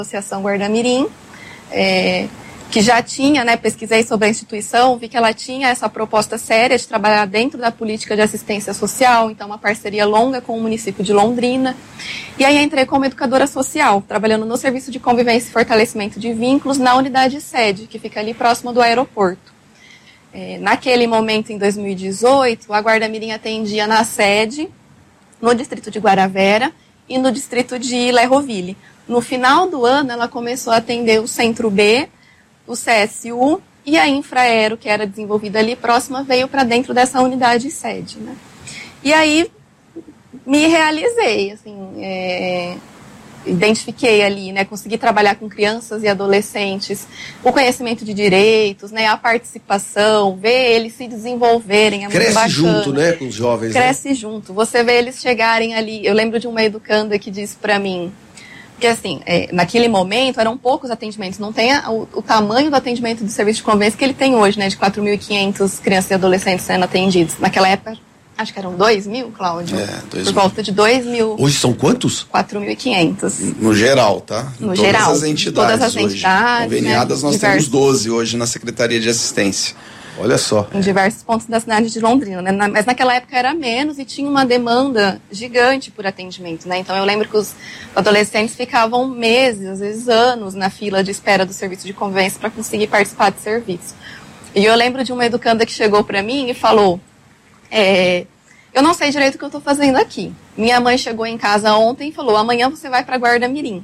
Associação Guarda-Mirim, que já tinha, né, pesquisei sobre a instituição, vi que ela tinha essa proposta séria de trabalhar dentro da política de assistência social, então uma parceria longa com o município de Londrina. E aí entrei como educadora social, trabalhando no Serviço de Convivência e Fortalecimento de Vínculos na unidade sede, que fica ali próximo do aeroporto. Naquele momento, em 2018, a Guarda-Mirim atendia na sede, no distrito de Guaravera e no distrito de Lerroville. No final do ano, ela começou a atender o Centro B, o CSU e a Infraero, que era desenvolvida ali próxima, veio para dentro dessa unidade sede, né? E aí me realizei, assim, identifiquei ali, né? Consegui trabalhar com crianças e adolescentes, o conhecimento de direitos, né? A participação, ver eles se desenvolverem, é muito bacana. Cresce junto, né, com os jovens. Cresce junto. Você vê eles chegarem ali. Eu lembro de uma educanda que disse para mim, porque assim, naquele momento eram poucos atendimentos, não tem o tamanho do atendimento do serviço de convivência que ele tem hoje, né, de 4.500 crianças e adolescentes sendo atendidos. Naquela época, acho que eram 2.000, Cláudio? 2.000. Por volta de 2.000. Hoje são quantos? 4.500. No geral, tá? No geral. Todas as entidades, todas as entidades conveniadas, né? Nós temos 12 hoje na Secretaria de Assistência. Olha só. Em diversos pontos da cidade de Londrina, né? Mas naquela época era menos e tinha uma demanda gigante por atendimento, né? Então eu lembro que os adolescentes ficavam meses, às vezes anos, na fila de espera do serviço de convivência para conseguir participar do serviço. E eu lembro de uma educanda que chegou para mim e falou, eu não sei direito o que eu estou fazendo aqui. Minha mãe chegou em casa ontem e falou, amanhã você vai para Guarda-Mirim.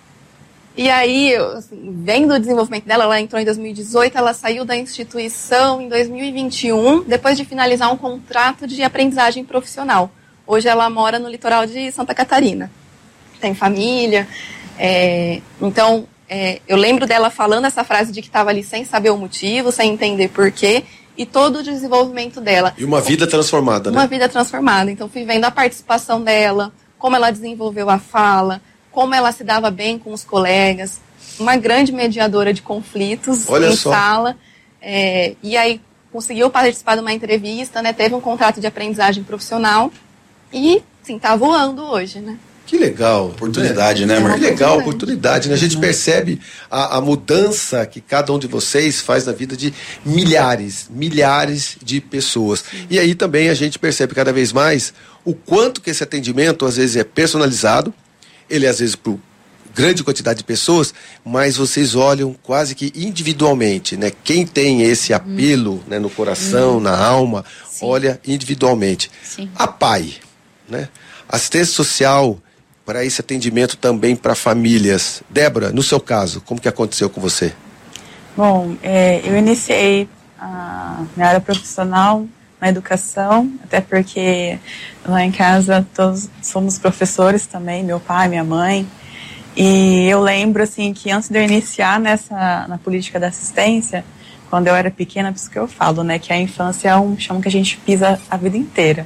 E aí, assim, vendo o desenvolvimento dela, ela entrou em 2018, ela saiu da instituição em 2021, depois de finalizar um contrato de aprendizagem profissional. Hoje ela mora no litoral de Santa Catarina. Tem família. Então, eu lembro dela falando essa frase de que estava ali sem saber o motivo, sem entender porquê, e todo o desenvolvimento dela. E uma vida transformada, né? Uma vida transformada. Então, fui vendo a participação dela, como ela desenvolveu a fala, como ela se dava bem com os colegas, uma grande mediadora de conflitos sala, e aí conseguiu participar de uma entrevista, né, teve um contrato de aprendizagem profissional e, sim, tá voando hoje, né? Que legal. Oportunidade, né, Marcos? Que legal, oportunidade, né? A gente percebe a mudança que cada um de vocês faz na vida de milhares de pessoas. E aí também a gente percebe cada vez mais o quanto que esse atendimento, às vezes, é personalizado, ele às vezes para grande quantidade de pessoas, mas vocês olham quase que individualmente, né? Quem tem esse apelo, né, no coração, na alma, olha individualmente. Sim. A PAI, né? Assistência social para esse atendimento também para famílias. Débora, no seu caso, como que aconteceu com você? Bom, eu iniciei a minha área profissional na educação, até porque lá em casa todos somos professores também, meu pai, minha mãe, e eu lembro assim que antes de eu iniciar na política da assistência, quando eu era pequena, por isso que eu falo, né, que a infância é um chão que a gente pisa a vida inteira.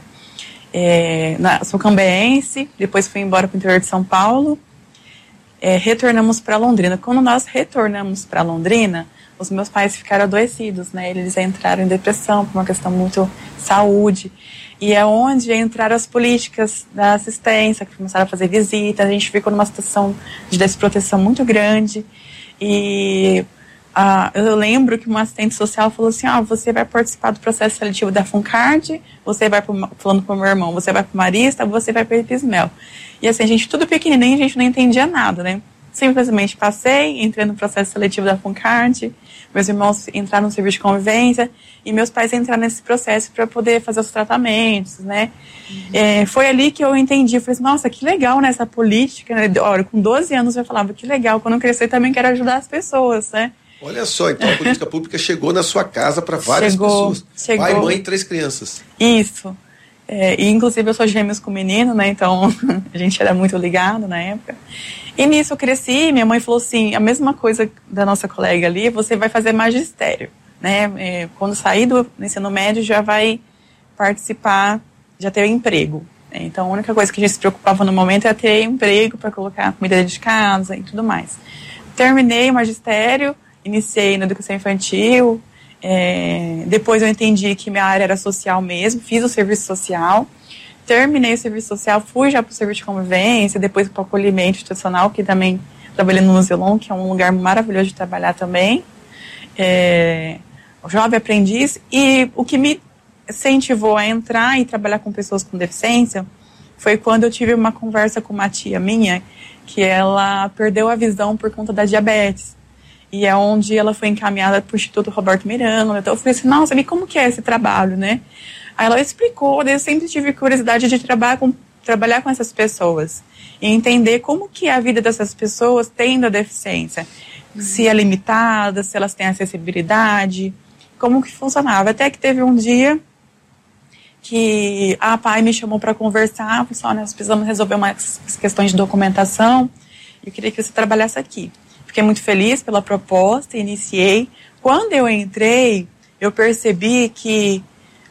Sou cambeense, depois fui embora para o interior de São Paulo, retornamos para Londrina. Quando nós retornamos para Londrina, os meus pais ficaram adoecidos, né? Eles entraram em depressão por uma questão muito saúde. E é onde entraram as políticas da assistência, que começaram a fazer visitas. A gente ficou numa situação de desproteção muito grande. E eu lembro que uma assistente social falou assim, você vai participar do processo seletivo da FUNCARD, você vai falando para o meu irmão, você vai para o Marista, você vai para o Epismel. E assim, a gente tudo pequenininho, a gente não entendia nada, né? Simplesmente passei, entrei no processo seletivo da FUNCARD, meus irmãos entraram no serviço de convivência e meus pais entraram nesse processo para poder fazer os tratamentos, né? Foi ali que eu entendi, eu falei assim, nossa, que legal, né, essa política, né? Olha, com 12 anos eu falava, que legal, quando eu crescer também quero ajudar as pessoas, né? Olha só, então a política pública chegou na sua casa para várias pessoas. Chegou. Pai, mãe e 3 crianças. Isso. E inclusive eu sou gêmeos com menino, né? Então a gente era muito ligado na época. E nisso eu cresci, minha mãe falou assim, a mesma coisa da nossa colega ali, você vai fazer magistério, né? Quando sair do ensino médio já vai participar, já ter emprego. Então a única coisa que a gente se preocupava no momento era ter emprego para colocar comida de casa e tudo mais. Terminei o magistério, iniciei na educação infantil, depois eu entendi que minha área era social mesmo, fiz o serviço social, terminei o serviço social, fui já para o serviço de convivência, depois para o acolhimento institucional, que também trabalhei no Nuzelon, que é um lugar maravilhoso de trabalhar também, jovem aprendiz, e o que me incentivou a entrar e trabalhar com pessoas com deficiência foi quando eu tive uma conversa com uma tia minha, que ela perdeu a visão por conta da diabetes. E é onde ela foi encaminhada para o Instituto Roberto Miranda. Então eu falei assim, nossa, e como que é esse trabalho, né? Aí ela explicou, eu sempre tive curiosidade de trabalhar com essas pessoas e entender como que é a vida dessas pessoas tendo a deficiência. Se é limitada, se elas têm acessibilidade, como que funcionava. Até que teve um dia que a PAI me chamou para conversar, pessoal, nós precisamos resolver umas questões de documentação, eu queria que você trabalhasse aqui. Fiquei muito feliz pela proposta, iniciei. Quando eu entrei, eu percebi que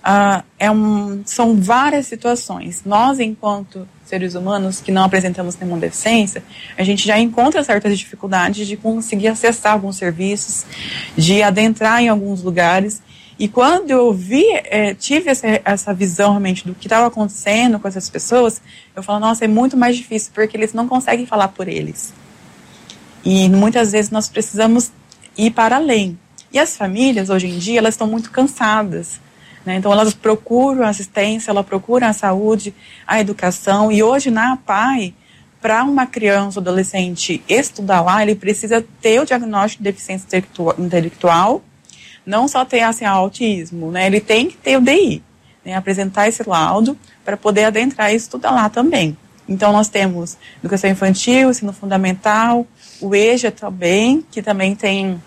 são várias situações. Nós, enquanto seres humanos que não apresentamos nenhuma deficiência, a gente já encontra certas dificuldades de conseguir acessar alguns serviços, de adentrar em alguns lugares. E quando eu tive essa visão realmente do que estava acontecendo com essas pessoas, eu falo, nossa, é muito mais difícil, porque eles não conseguem falar por eles. E muitas vezes nós precisamos ir para além. E as famílias, hoje em dia, elas estão muito cansadas, né? Então elas procuram assistência, elas procuram a saúde, a educação. E hoje na APAI, para uma criança ou adolescente estudar lá, ele precisa ter o diagnóstico de deficiência intelectual, não só ter autismo, né? Ele tem que ter o DI, né? Apresentar esse laudo para poder adentrar e estudar lá também. Então nós temos educação infantil, ensino fundamental, o EJA também, que também tem,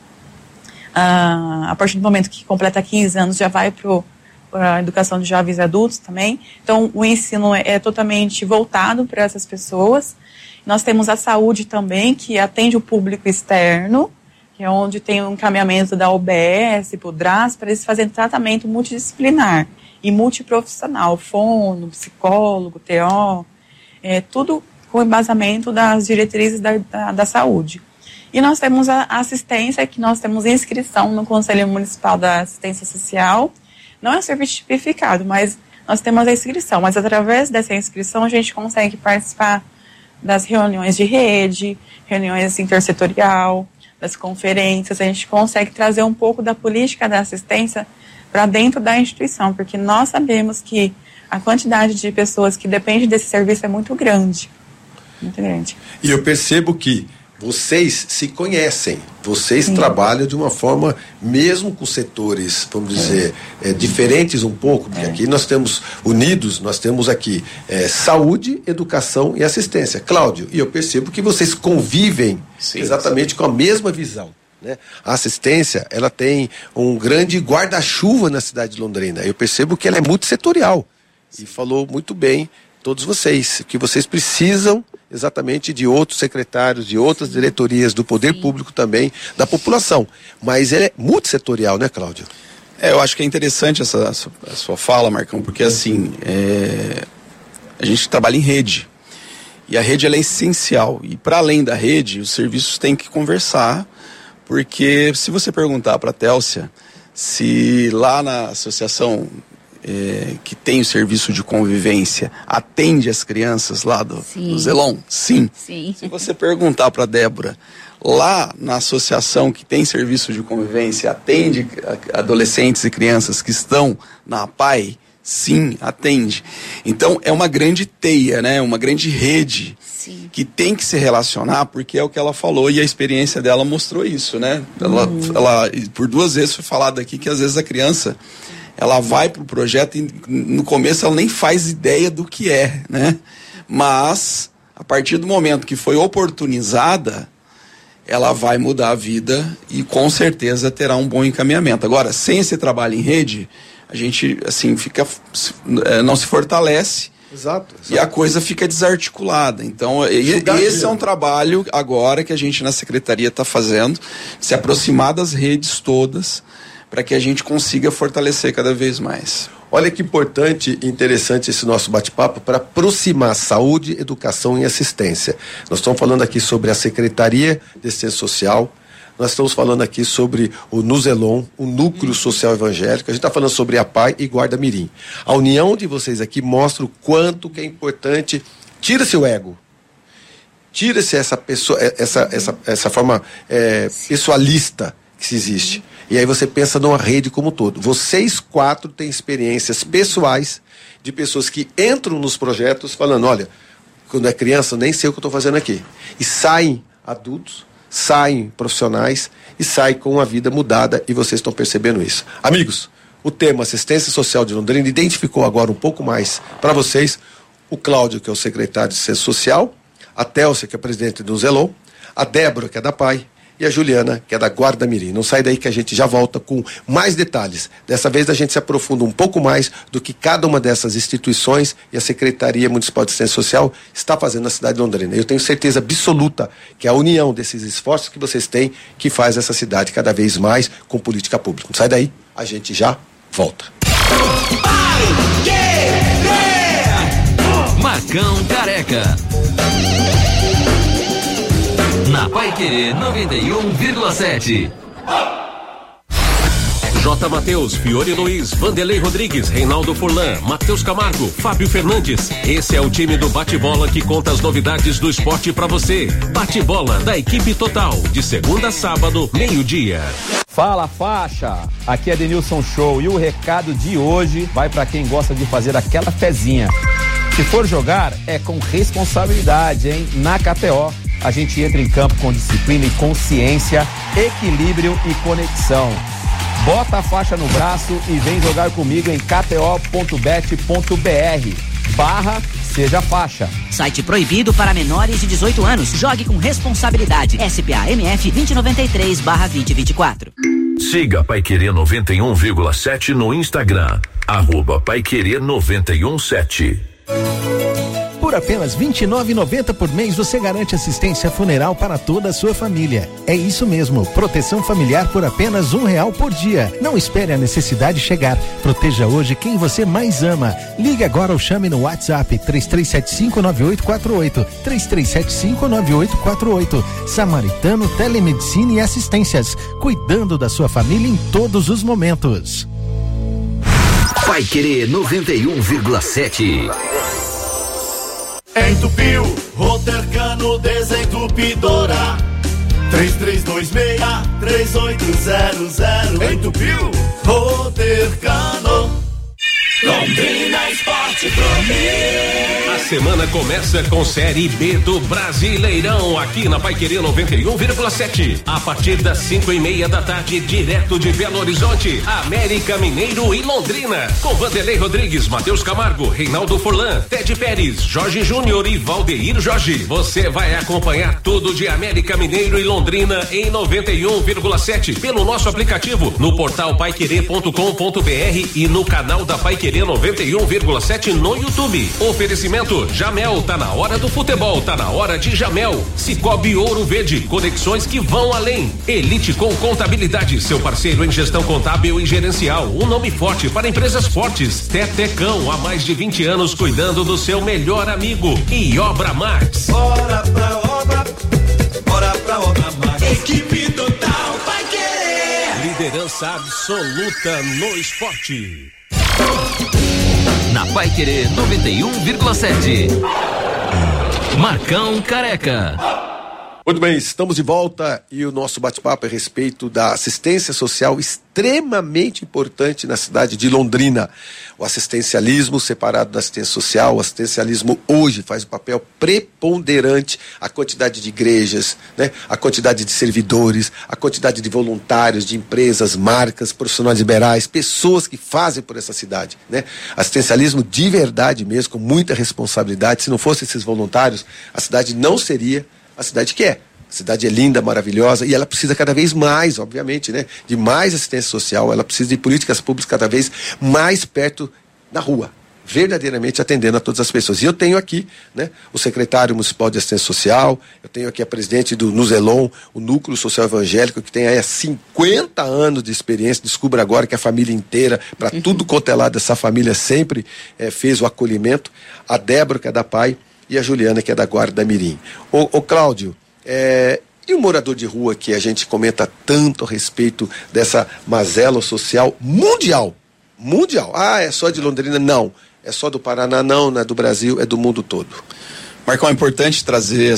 a partir do momento que completa 15 anos, já vai para a educação de jovens e adultos também. Então o ensino é totalmente voltado para essas pessoas. Nós temos a saúde também, que atende o público externo, que é onde tem o encaminhamento da OBS, para o DRAS, para eles fazerem tratamento multidisciplinar e multiprofissional, fono, psicólogo, TO, tudo com embasamento das diretrizes da saúde. E nós temos a assistência, que nós temos inscrição no Conselho Municipal da Assistência Social. Não é um serviço tipificado, mas nós temos a inscrição. Mas através dessa inscrição a gente consegue participar das reuniões de rede, reuniões intersetorial, das conferências. A gente consegue trazer um pouco da política da assistência para dentro da instituição, porque nós sabemos que a quantidade de pessoas que dependem desse serviço é muito grande. Muito grande. E eu percebo que vocês se conhecem, vocês trabalham de uma forma, mesmo com setores, vamos dizer, diferentes um pouco, porque aqui nós temos unidos, nós temos aqui saúde, educação e assistência. Cláudio, e eu percebo que vocês convivem exatamente com a mesma visão, né? A assistência, ela tem um grande guarda-chuva na cidade de Londrina. Eu percebo que ela é multissetorial. E falou muito bem, todos vocês, que vocês precisam exatamente de outros secretários, de outras diretorias do poder público também, da população. Mas é multissetorial, né, Cláudio? Eu acho que é interessante a sua fala, Marcão, porque assim, a gente trabalha em rede. E a rede ela é essencial. E para além da rede, os serviços têm que conversar, porque se você perguntar para a Télcia se lá na associação que tem o serviço de convivência atende as crianças lá do Zelon? Sim. Se você perguntar para a Débora, lá na associação que tem serviço de convivência atende adolescentes e crianças que estão na APAI? Sim, atende. Então é uma grande teia, né? Uma grande rede que tem que se relacionar, porque é o que ela falou e a experiência dela mostrou isso, né? Ela por 2 vezes foi falado aqui que às vezes a criança ela vai para o projeto e no começo ela nem faz ideia do que é, né? Mas a partir do momento que foi oportunizada, ela vai mudar a vida e com certeza terá um bom encaminhamento. Agora, sem esse trabalho em rede, a gente assim não se fortalece. Exato. E a coisa fica desarticulada. Então, esse é um trabalho agora que a gente na secretaria está fazendo, se aproximar das redes todas, para que a gente consiga fortalecer cada vez mais. Olha que importante e interessante esse nosso bate-papo para aproximar saúde, educação e assistência. Nós estamos falando aqui sobre a Secretaria de Assistência Social, nós estamos falando aqui sobre o Nuzelon, o Núcleo Social Evangélico, a gente está falando sobre a PAI e Guarda Mirim. A união de vocês aqui mostra o quanto que é importante, tira seu ego. Tira-se essa pessoa, essa forma pessoalista que se existe. E aí você pensa numa rede como um todo. Vocês 4 têm experiências pessoais de pessoas que entram nos projetos falando, olha, quando é criança, eu nem sei o que eu estou fazendo aqui. E saem adultos, saem profissionais e saem com a vida mudada, e vocês estão percebendo isso. Amigos, o tema Assistência Social de Londrina identificou agora um pouco mais para vocês o Cláudio, que é o secretário de Assistência Social, a Télcia, que é presidente do Zelon, a Débora, que é da PAI, e a Juliana, que é da Guarda Mirim. Não sai daí que a gente já volta com mais detalhes. Dessa vez a gente se aprofunda um pouco mais do que cada uma dessas instituições e a Secretaria Municipal de Assistência Social está fazendo na cidade de Londrina. Eu tenho certeza absoluta que é a união desses esforços que vocês têm que faz essa cidade cada vez mais com política pública. Não sai daí, a gente já volta. Marcão Careca. Na Paiquerê 91,7. J. Mateus, Fiore Luiz, Vanderlei Rodrigues, Reinaldo Furlan, Matheus Camargo, Fábio Fernandes. Esse é o time do Bate-Bola que conta as novidades do esporte pra você. Bate-Bola da equipe total, de segunda a sábado, 12:00. Fala, faixa! Aqui é Denilson Show e o recado de hoje vai pra quem gosta de fazer aquela fezinha. Se for jogar, é com responsabilidade, hein? Na KTO, a gente entra em campo com disciplina e consciência, equilíbrio e conexão. Bota a faixa no braço e vem jogar comigo em kto.bet.br/seja faixa. Site proibido para menores de 18 anos. Jogue com responsabilidade. SPA-MF 2093/2024. Siga Paiquerê 91,7 no Instagram. @Paiquerê 917. Por apenas R$ 29,90 por mês, você garante assistência funeral para toda a sua família. É isso mesmo, proteção familiar por apenas R$1 por dia. Não espere a necessidade chegar. Proteja hoje quem você mais ama. Ligue agora ou chame no WhatsApp 33759848. 33759848. Samaritano Telemedicina e Assistências. Cuidando da sua família em todos os momentos. Paiquerê 91,7. Entupiu, Rotercano Desentupidora 3326-3800. Entupiu, Rotercano. Londrina Esporte Clube. A semana começa com Série B do Brasileirão aqui na Paiquerê 91,7. A partir das 5:30 da tarde, direto de Belo Horizonte, América Mineiro e Londrina, com Vanderlei Rodrigues, Matheus Camargo, Reinaldo Furlan, Ted Pérez, Jorge Júnior e Valdeir Jorge. Você vai acompanhar tudo de América Mineiro e Londrina em 91,7 pelo nosso aplicativo, no portal paiquerê.com.br e no canal da Paiquerê 91,7 no YouTube. Oferecimento Jamel, tá na hora do futebol, tá na hora de Jamel. Cicobi Ouro Verde, conexões que vão além. Elite com Contabilidade, seu parceiro em gestão contábil e gerencial, um nome forte para empresas fortes. Tetecão, há mais de 20 anos cuidando do seu melhor amigo. E Obra Max. Bora pra obra Max. Equipe total vai querer. Liderança absoluta no esporte. Na Paiquerê 91,7. Marcão Careca. Muito bem, estamos de volta e o nosso bate-papo é a respeito da assistência social extremamente importante na cidade de Londrina. O assistencialismo separado da assistência social, o assistencialismo hoje faz um papel preponderante, a quantidade de igrejas, né? A quantidade de servidores, a quantidade de voluntários, de empresas, marcas, profissionais liberais, pessoas que fazem por essa cidade, né? Assistencialismo de verdade mesmo, com muita responsabilidade. Se não fossem esses voluntários, a cidade não seria a cidade que é. A cidade é linda, maravilhosa, e ela precisa cada vez mais, obviamente, né, de mais assistência social. Ela precisa de políticas públicas cada vez mais perto na rua, verdadeiramente atendendo a todas as pessoas. E eu tenho aqui, né, o secretário municipal de assistência social, eu tenho aqui a presidente do Nuzelon, o Núcleo Social Evangélico, que tem aí 50 anos de experiência. Descubra agora que a família inteira, para tudo quanto é lado dessa família, sempre fez o acolhimento. A Débora, que é da PAI, e a Juliana, que é da Guarda Mirim. Ô Cláudio, e o morador de rua, que a gente comenta tanto a respeito dessa mazela social mundial? Ah, é só de Londrina? Não. É só do Paraná? Não é do Brasil, é do mundo todo. Marcão, é importante trazer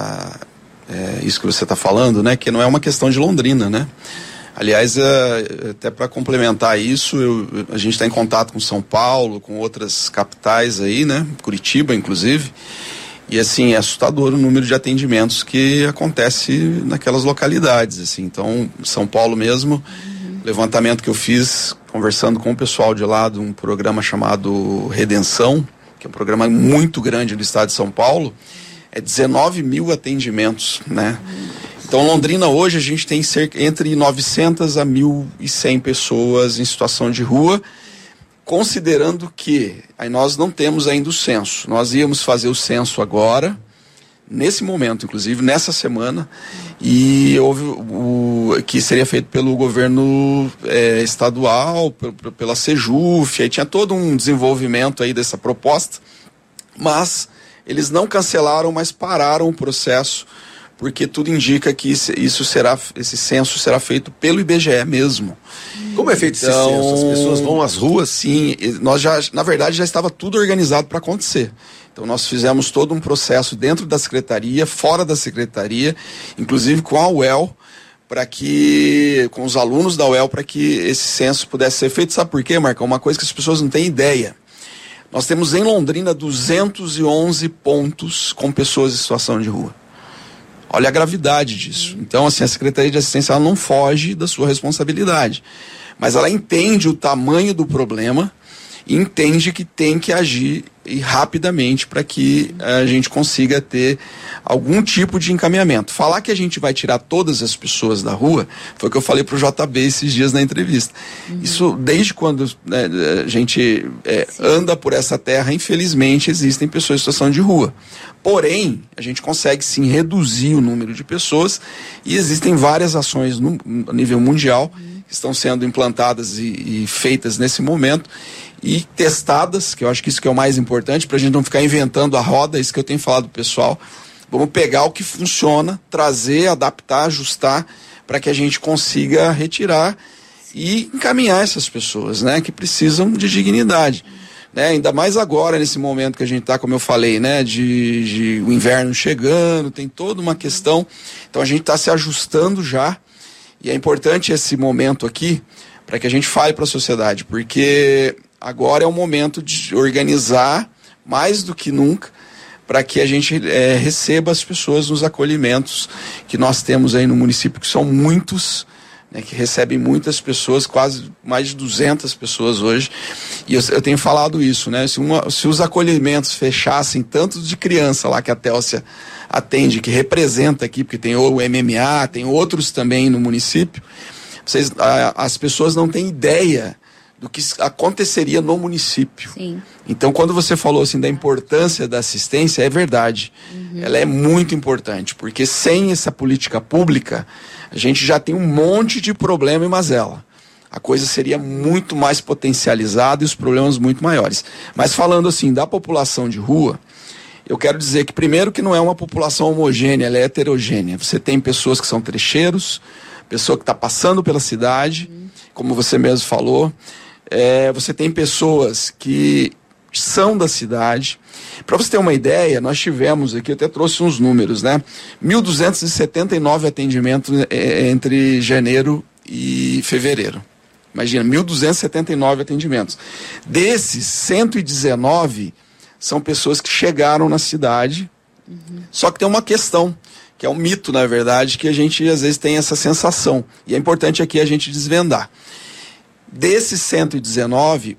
isso que você está falando, né? Que não é uma questão de Londrina, né? Aliás, até para complementar isso, a gente está em contato com São Paulo, com outras capitais aí, né? Curitiba, inclusive. E assim, é assustador o número de atendimentos que acontece naquelas localidades, assim. Então, São Paulo mesmo, levantamento que eu fiz conversando com o pessoal de lá de um programa chamado Redenção, que é um programa muito grande no estado de São Paulo, é 19 mil atendimentos, né? Então, Londrina hoje a gente tem entre 900 a 1.100 pessoas em situação de rua, considerando que aí nós não temos ainda o censo. Nós íamos fazer o censo agora, nesse momento, inclusive, nessa semana, e houve que seria feito pelo governo estadual, pela Sejuf, aí tinha todo um desenvolvimento aí dessa proposta, mas eles não cancelaram, mas pararam o processo, porque tudo indica que esse censo será feito pelo IBGE mesmo. Como é feito esse censo? As pessoas vão às ruas? Sim, na verdade já estava tudo organizado para acontecer. Então nós fizemos todo um processo dentro da secretaria, fora da secretaria, inclusive com a UEL, com os alunos da UEL, para que esse censo pudesse ser feito. Sabe por quê, Marcão? Uma coisa que as pessoas não têm ideia. Nós temos em Londrina 211 pontos com pessoas em situação de rua. Olha a gravidade disso. Então, assim, a Secretaria de Assistência ela não foge da sua responsabilidade. Mas ela entende o tamanho do problema e entende que tem que agir rapidamente para que a gente consiga ter algum tipo de encaminhamento. Falar que a gente vai tirar todas as pessoas da rua, foi o que eu falei para o JB esses dias na entrevista. Isso, desde quando a gente anda por essa terra, infelizmente, existem pessoas em situação de rua. Porém, a gente consegue sim reduzir o número de pessoas e existem várias ações a nível mundial que estão sendo implantadas e feitas nesse momento e testadas, que eu acho que isso que é o mais importante, para a gente não ficar inventando a roda, isso que eu tenho falado pro pessoal. Vamos pegar o que funciona, trazer, adaptar, ajustar, para que a gente consiga retirar e encaminhar essas pessoas, né, que precisam de dignidade. Né, ainda mais agora, nesse momento que a gente está, como eu falei, né, de o inverno chegando, tem toda uma questão. Então a gente está se ajustando já, e é importante esse momento aqui, para que a gente fale para a sociedade, porque agora é o momento de organizar, mais do que nunca, para que a gente receba as pessoas nos acolhimentos que nós temos aí no município, que são muitos, né, que recebem muitas pessoas, quase mais de 200 pessoas hoje, e eu tenho falado isso, né, se os acolhimentos fechassem, tanto de criança lá que a Télcia atende, que representa aqui, porque tem o MMA, tem outros também no município, as pessoas não têm ideia do que aconteceria no município. Sim. Então, quando você falou assim da importância da assistência, é verdade. Ela é muito importante, porque sem essa política pública, a gente já tem um monte de problema e mazela. A coisa seria muito mais potencializada e os problemas muito maiores. Mas falando assim da população de rua, eu quero dizer que primeiro que não é uma população homogênea, ela é heterogênea. Você tem pessoas que são trecheiros, pessoa que está passando pela cidade, como você mesmo falou. Você tem pessoas que são da cidade. Para você ter uma ideia, nós tivemos aqui, eu até trouxe uns números, né? 1.279 atendimentos entre janeiro e fevereiro. Imagina, 1.279 atendimentos. Desses, 119 são pessoas que chegaram na cidade. Só que tem uma questão, que é um mito, na verdade, que a gente às vezes tem essa sensação. E é importante aqui a gente desvendar. Desses 119,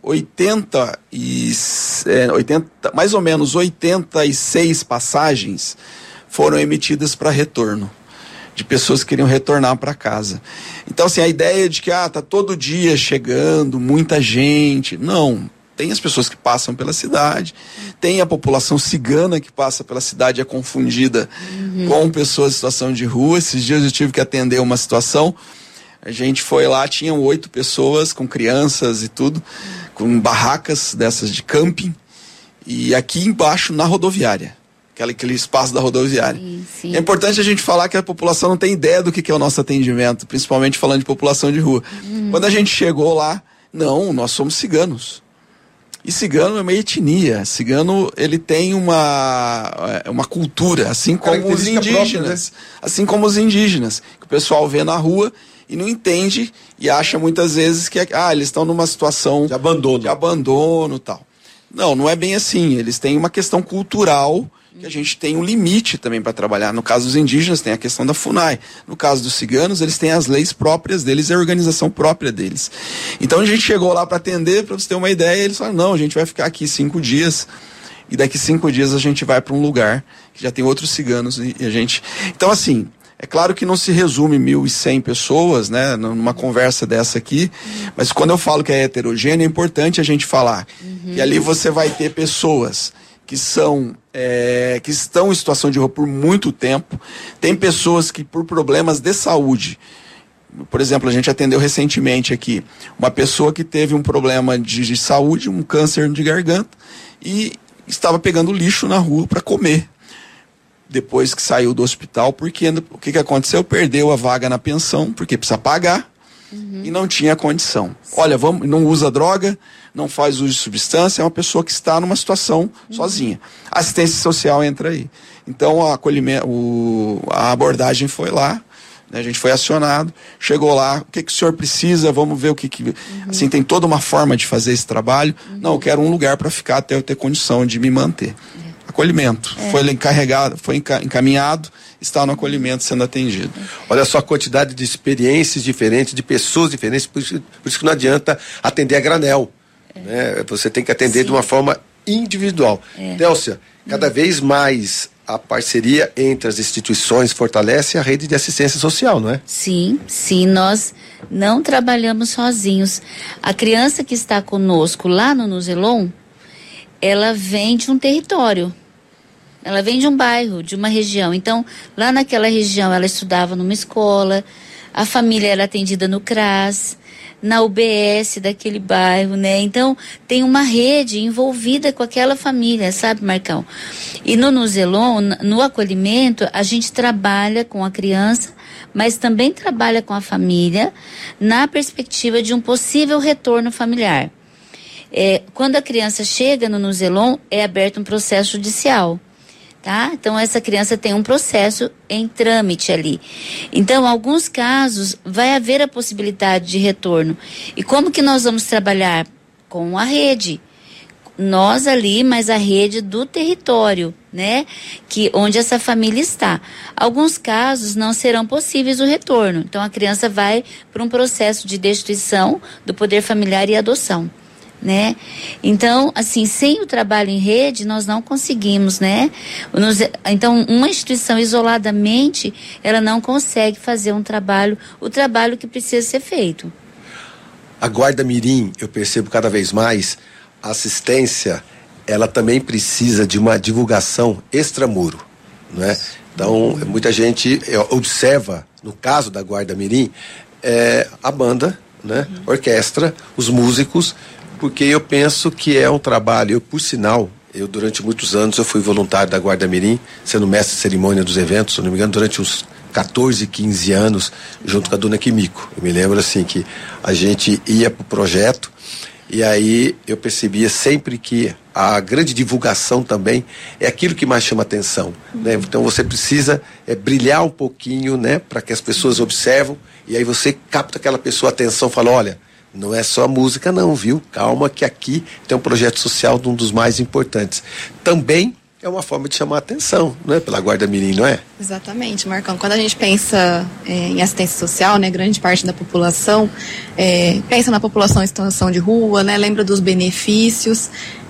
mais ou menos 86 passagens foram emitidas para retorno, de pessoas que queriam retornar para casa. Então, assim, a ideia de que tá todo dia chegando muita gente, não. Tem as pessoas que passam pela cidade, tem a população cigana que passa pela cidade, é confundida com pessoas em situação de rua. Esses dias eu tive que atender uma situação. A gente foi lá, tinham 8 pessoas com crianças e tudo, com barracas dessas de camping, e aqui embaixo na rodoviária, aquele espaço da rodoviária. Sim. É importante a gente falar que a população não tem ideia do que é o nosso atendimento, principalmente falando de população de rua. Quando a gente chegou lá, não, nós somos ciganos. E cigano é uma etnia. Cigano, ele tem uma cultura, assim como os indígenas. Própria, né? Assim como os indígenas, que o pessoal vê na rua e não entende e acha muitas vezes que eles estão numa situação de abandono e tal. Não é bem assim. Eles têm uma questão cultural que a gente tem um limite também para trabalhar. No caso dos indígenas, tem a questão da FUNAI. No caso dos ciganos, eles têm as leis próprias deles e a organização própria deles. Então a gente chegou lá para atender, para você ter uma ideia, e eles falaram, não, a gente vai ficar aqui 5 dias, e daqui 5 dias a gente vai para um lugar que já tem outros ciganos, e a gente... Então, assim, é claro que não se resume 1.100 pessoas, né, numa conversa dessa aqui, mas quando eu falo que é heterogêneo, é importante a gente falar. E ali você vai ter pessoas que estão em situação de rua por muito tempo. Tem pessoas que, por problemas de saúde, por exemplo, a gente atendeu recentemente aqui uma pessoa que teve um problema de saúde, um câncer de garganta, e estava pegando lixo na rua para comer. Depois que saiu do hospital, porque o que aconteceu? Perdeu a vaga na pensão, porque precisa pagar, e não tinha condição. Olha, não usa droga, não faz uso de substância, é uma pessoa que está numa situação sozinha. A assistência social entra aí. Então, a abordagem foi lá, né, a gente foi acionado, chegou lá, o que o senhor precisa, vamos ver o que... Assim, tem toda uma forma de fazer esse trabalho. Não, eu quero um lugar para ficar até eu ter condição de me manter. Acolhimento. Foi encaminhado, está no acolhimento sendo atendido. Olha só a quantidade de experiências diferentes, de pessoas diferentes, por isso que não adianta atender a granel. Né? Você tem que atender de uma forma individual. Délcia, cada vez mais a parceria entre as instituições fortalece a rede de assistência social, não é? Sim, nós não trabalhamos sozinhos. A criança que está conosco lá no Nuzelon, ela vem de um território, ela vem de um bairro, de uma região. Então, lá naquela região, ela estudava numa escola, a família era atendida no CRAS, na UBS daquele bairro, né? Então, tem uma rede envolvida com aquela família, sabe, Marcão? E no Nuzelon, no acolhimento, a gente trabalha com a criança, mas também trabalha com a família na perspectiva de um possível retorno familiar. Quando a criança chega no Nuzelon, é aberto um processo judicial, tá? Então, essa criança tem um processo em trâmite ali. Então, em alguns casos, vai haver a possibilidade de retorno. E como que nós vamos trabalhar? Com a rede. Nós ali, mas a rede do território, né? Onde essa família está. Alguns casos não serão possíveis o retorno. Então, a criança vai para um processo de destituição do poder familiar e adoção. Né? Então, assim, sem o trabalho em rede, nós não conseguimos, né? Então, uma instituição isoladamente, ela não consegue fazer o trabalho que precisa ser feito. A Guarda Mirim, eu percebo cada vez mais, a assistência, ela também precisa de uma divulgação extramuro, né? Então, muita gente observa, no caso da Guarda Mirim, a banda, né? Orquestra, os músicos, porque eu penso que é um trabalho, por sinal, durante muitos anos eu fui voluntário da Guarda Mirim, sendo mestre de cerimônia dos eventos, se não me engano, durante uns 14, 15 anos, junto com a dona Kimiko. Eu me lembro assim que a gente ia pro projeto e aí eu percebia sempre que a grande divulgação também é aquilo que mais chama atenção, né? Então você precisa brilhar um pouquinho, né, para que as pessoas observam e aí você capta aquela pessoa a atenção, fala, olha, não é só música não, viu? Calma que aqui tem um projeto social de um dos mais importantes. Também é uma forma de chamar a atenção, né? Pela Guarda Mirim, não é? Exatamente, Marcão. Quando a gente pensa em assistência social, né? Grande parte da população pensa na população em situação de rua, né? Lembra dos benefícios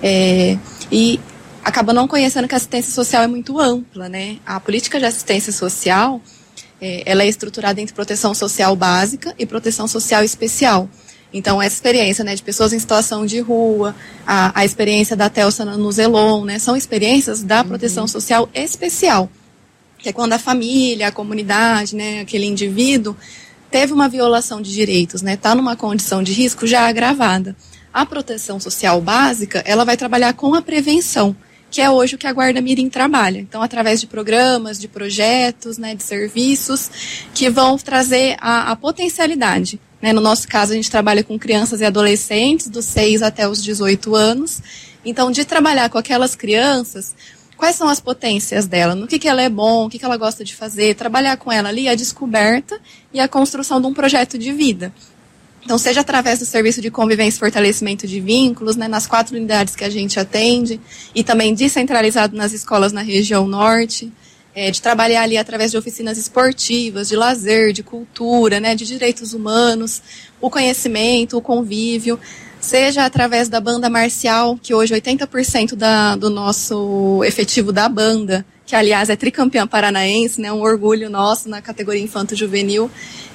e acaba não conhecendo que a assistência social é muito ampla, né? A política de assistência social, ela é estruturada entre proteção social básica e proteção social especial. Então, essa experiência, né, de pessoas em situação de rua, a experiência da Telsa no Nuzelon, né, são experiências da proteção social especial, que é quando a família, a comunidade, né, aquele indivíduo teve uma violação de direitos, né, está numa condição de risco já agravada. A proteção social básica, ela vai trabalhar com a prevenção, que é hoje o que a Guarda Mirim trabalha. Então, através de programas, de projetos, né, de serviços, que vão trazer a potencialidade, né? No nosso caso, a gente trabalha com crianças e adolescentes dos 6 até os 18 anos. Então, de trabalhar com aquelas crianças, quais são as potências dela, no que ela é bom, o que ela gosta de fazer, trabalhar com ela ali a descoberta e a construção de um projeto de vida. Então, seja através do serviço de convivência e fortalecimento de vínculos, né, nas 4 unidades que a gente atende, e também descentralizado nas escolas na região norte, de trabalhar ali através de oficinas esportivas, de lazer, de cultura, né, de direitos humanos, o conhecimento, o convívio, seja através da banda marcial, que hoje 80% do nosso efetivo da banda, que aliás é tricampeã paranaense, né, um orgulho nosso na categoria infanto-juvenil,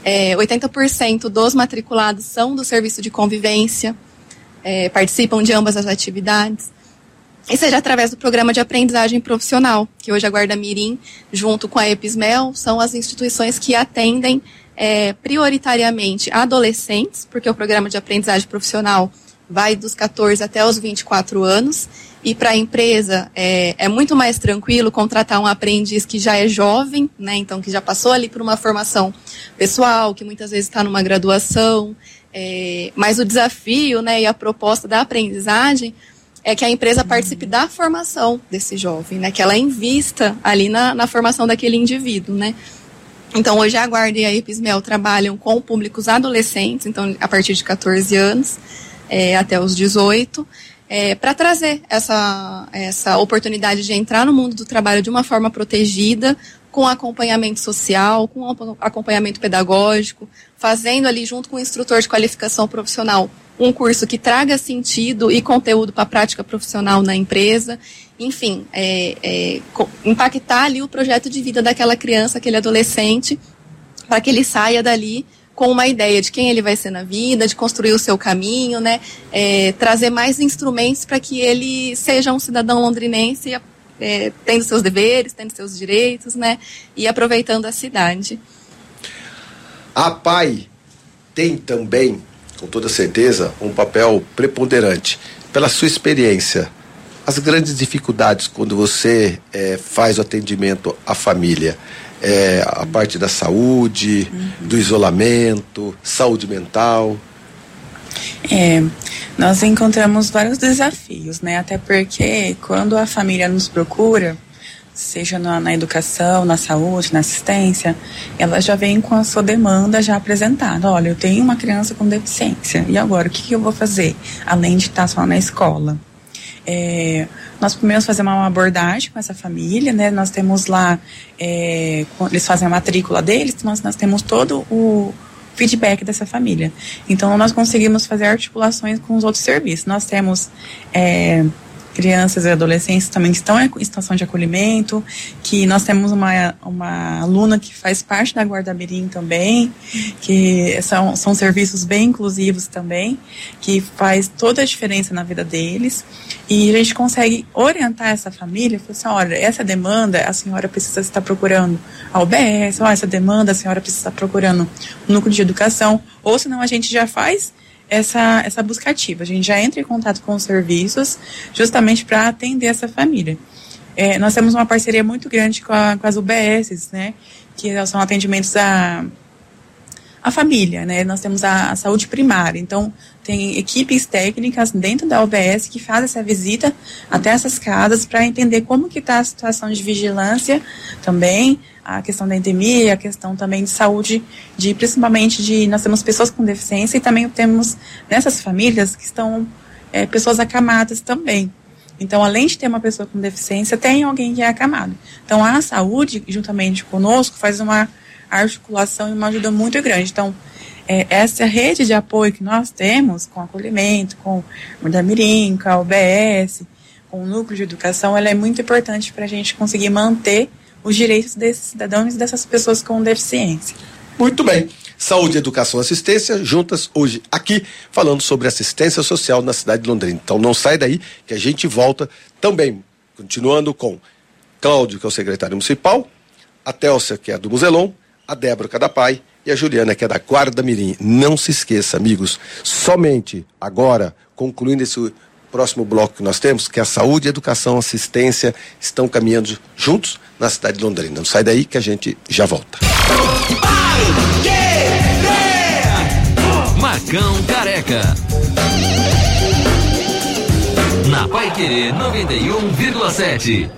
80% dos matriculados são do serviço de convivência, participam de ambas as atividades. E seja através do programa de aprendizagem profissional, que hoje a Guarda Mirim, junto com a EPISMEL, são as instituições que atendem prioritariamente adolescentes, porque o programa de aprendizagem profissional vai dos 14 até os 24 anos, e para a empresa é muito mais tranquilo contratar um aprendiz que já é jovem, né, então que já passou ali por uma formação pessoal, que muitas vezes está numa graduação, mas o desafio, né, e a proposta da aprendizagem é que a empresa participe da formação desse jovem, né, que ela invista ali na formação daquele indivíduo, né. Então, hoje a Guarda e a EPISMEL trabalham com públicos adolescentes, então a partir de 14 anos até os 18, para trazer essa oportunidade de entrar no mundo do trabalho de uma forma protegida, com acompanhamento social, com acompanhamento pedagógico, fazendo ali junto com o instrutor de qualificação profissional um curso que traga sentido e conteúdo para a prática profissional na empresa, enfim, impactar ali o projeto de vida daquela criança, aquele adolescente, para que ele saia dali com uma ideia de quem ele vai ser na vida, de construir o seu caminho, né, trazer mais instrumentos para que ele seja um cidadão londrinense, tendo seus deveres, tendo seus direitos, né, e aproveitando a cidade. A PAI tem também, com toda certeza, um papel preponderante. Pela sua experiência, as grandes dificuldades quando você faz o atendimento à família, a parte da saúde, do isolamento, saúde mental. Nós encontramos vários desafios, né? Até porque quando a família nos procura, seja na educação, na saúde, na assistência, ela já vem com a sua demanda já apresentada. Olha, eu tenho uma criança com deficiência, e agora o que eu vou fazer? Além de estar só na escola. Nós primeiro fazemos uma abordagem com essa família, né? Nós temos lá, eles fazem a matrícula deles, nós temos todo o feedback dessa família. Então, nós conseguimos fazer articulações com os outros serviços. Nós temos crianças e adolescentes também que estão em estação de acolhimento, que nós temos uma aluna que faz parte da Guarda Mirim também, que são serviços bem inclusivos também, que faz toda a diferença na vida deles, e a gente consegue orientar essa família, falar assim, olha, essa demanda a senhora precisa estar procurando a UBS, essa demanda a senhora precisa estar procurando o núcleo de educação, ou senão a gente já faz essa busca ativa. A gente já entra em contato com os serviços justamente para atender essa família. Nós temos uma parceria muito grande com as UBSs, né, que são atendimentos à família, né? Nós temos a saúde primária, então tem equipes técnicas dentro da UBS que fazem essa visita até essas casas para entender como que está a situação de vigilância também, a questão da endemia, a questão também de saúde, principalmente nós temos pessoas com deficiência e também temos nessas famílias que estão pessoas acamadas também. Então, além de ter uma pessoa com deficiência, tem alguém que é acamado. Então, a saúde, juntamente conosco, faz uma articulação e uma ajuda muito grande. Então, essa rede de apoio que nós temos, com acolhimento, com o Guarda Mirim, com a UBS, com o núcleo de educação, ela é muito importante para a gente conseguir manter os direitos desses cidadãos e dessas pessoas com deficiência. Muito bem. Saúde, educação, assistência, juntas hoje aqui, falando sobre assistência social na cidade de Londrina. Então não sai daí que a gente volta também, continuando com Cláudio, que é o secretário municipal, a Télcia, que é do Muzelon, a Débora, que é da PAI, e a Juliana, que é da Guarda Mirim. Não se esqueça, amigos, somente agora, concluindo esse próximo bloco que nós temos, que a saúde, educação, assistência estão caminhando juntos na cidade de Londrina. Não sai daí que a gente já volta. Marcão Careca. Na Paiquerê 91,7.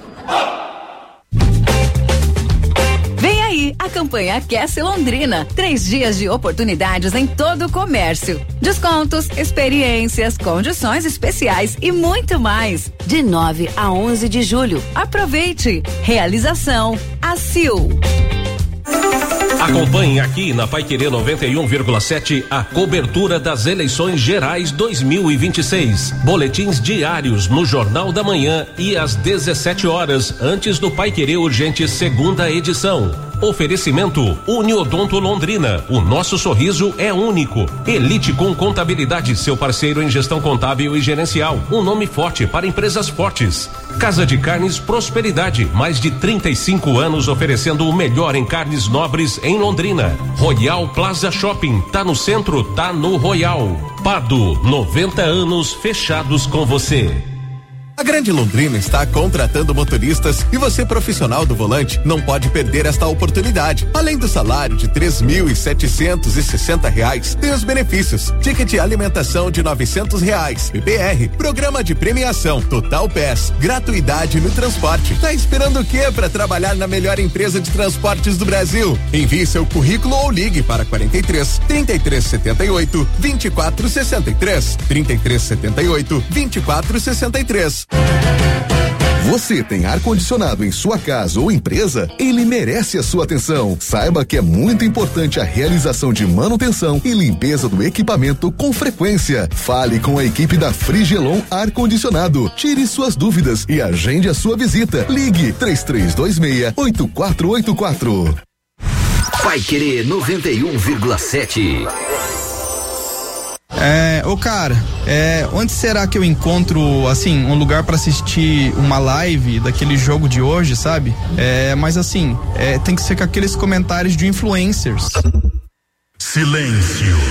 Vem aí a campanha Aquece Londrina. 3 dias de oportunidades em todo o comércio. Descontos, experiências, condições especiais e muito mais. De 9 a 11 de julho. Aproveite. Realização ACIL. Acompanhe aqui na Paiquerê 91,7 a cobertura das eleições gerais 2026. Boletins diários no Jornal da Manhã e às 17 horas, antes do Paiquerê Urgente segunda edição. Oferecimento Uniodonto Londrina. O nosso sorriso é único. Elite com Contabilidade, seu parceiro em gestão contábil e gerencial. Um nome forte para empresas fortes. Casa de Carnes Prosperidade. Mais de 35 anos oferecendo o melhor em carnes nobres em Londrina. Royal Plaza Shopping. Tá no centro, tá no Royal. Pardo, 90 anos fechados com você. A Grande Londrina está contratando motoristas e você, profissional do volante, não pode perder esta oportunidade. Além do salário de R$3.760, tem os benefícios: ticket alimentação de R$900, PPR, programa de premiação, Total Pass, gratuidade no transporte. Tá esperando o quê para trabalhar na melhor empresa de transportes do Brasil? Envie seu currículo ou ligue para 43-3378-2463, 3378-2463. Você tem ar-condicionado em sua casa ou empresa? Ele merece a sua atenção. Saiba que é muito importante a realização de manutenção e limpeza do equipamento com frequência. Fale com a equipe da Frigelon Ar-Condicionado. Tire suas dúvidas e agende a sua visita. Ligue 3326-8484. Paiquerê 91,7. Onde será que eu encontro, assim, um lugar pra assistir uma live daquele jogo de hoje, sabe? Mas assim, tem que ser com aqueles comentários de influencers. Silêncio.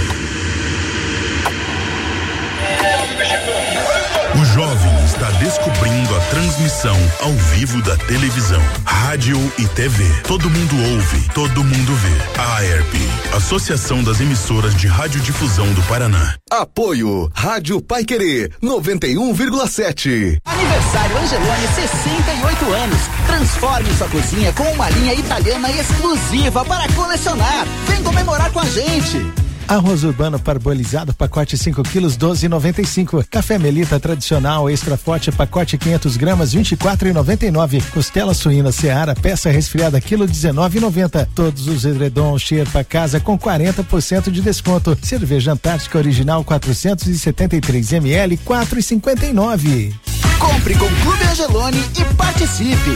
O jovem está descobrindo a transmissão ao vivo da televisão, rádio e TV. Todo mundo ouve, todo mundo vê. A AERP, Associação das Emissoras de Radiodifusão do Paraná. Apoio Rádio Paiquerê 91,7. Aniversário Angelone, 68 anos. Transforme sua cozinha com uma linha italiana exclusiva para colecionar. Vem comemorar com a gente. Arroz urbano parbolizado, pacote 5 quilos, 12,95. Café Melita tradicional, extra forte, pacote 500 gramas, 24,99. Costela suína Seara, peça resfriada, quilo, 19,90. Todos os edredons Sherpa Casa com 40% de desconto. Cerveja Antártica original, 473 ml, 4,59. Compre com Clube Angelone e participe.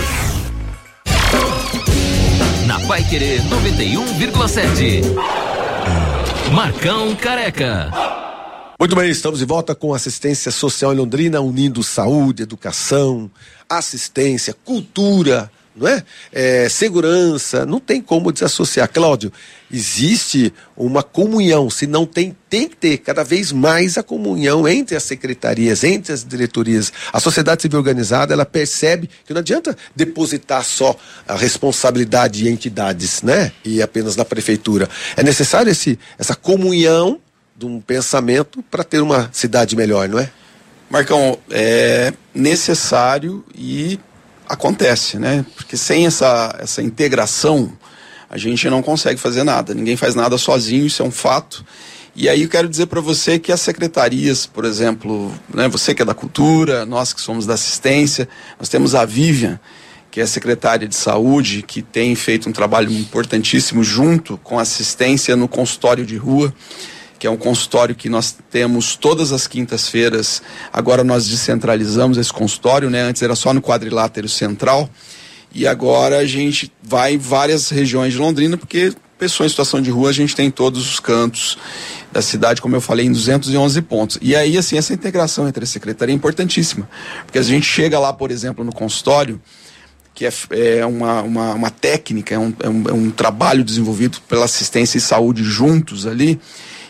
Na Paiquerê 91,7. Marcão Careca. Muito bem, estamos de volta com assistência social em Londrina, unindo saúde, educação, assistência, cultura, não é? Segurança, não tem como desassociar. Cláudio, existe uma comunhão, se não tem que ter cada vez mais a comunhão entre as secretarias, entre as diretorias. A sociedade civil organizada, ela percebe que não adianta depositar só a responsabilidade em entidades, né? E apenas na prefeitura. É necessário essa comunhão de um pensamento para ter uma cidade melhor, não é? Marcão, é necessário e acontece, né? Porque sem essa integração, a gente não consegue fazer nada. Ninguém faz nada sozinho, isso é um fato. E aí eu quero dizer para você que as secretarias, por exemplo, né, você que é da cultura, nós que somos da assistência, nós temos a Vivian, que é secretária de saúde, que tem feito um trabalho importantíssimo junto com a assistência no consultório de rua, que é um consultório que nós temos todas as quintas-feiras. Agora nós descentralizamos esse consultório, né? Antes era só no quadrilátero central, e agora a gente vai em várias regiões de Londrina, porque pessoas em situação de rua a gente tem em todos os cantos da cidade, como eu falei, em 211 pontos. E aí, assim, essa integração entre a secretaria é importantíssima, porque a gente chega lá, por exemplo, no consultório, que é uma técnica, é um trabalho desenvolvido pela assistência e saúde juntos ali,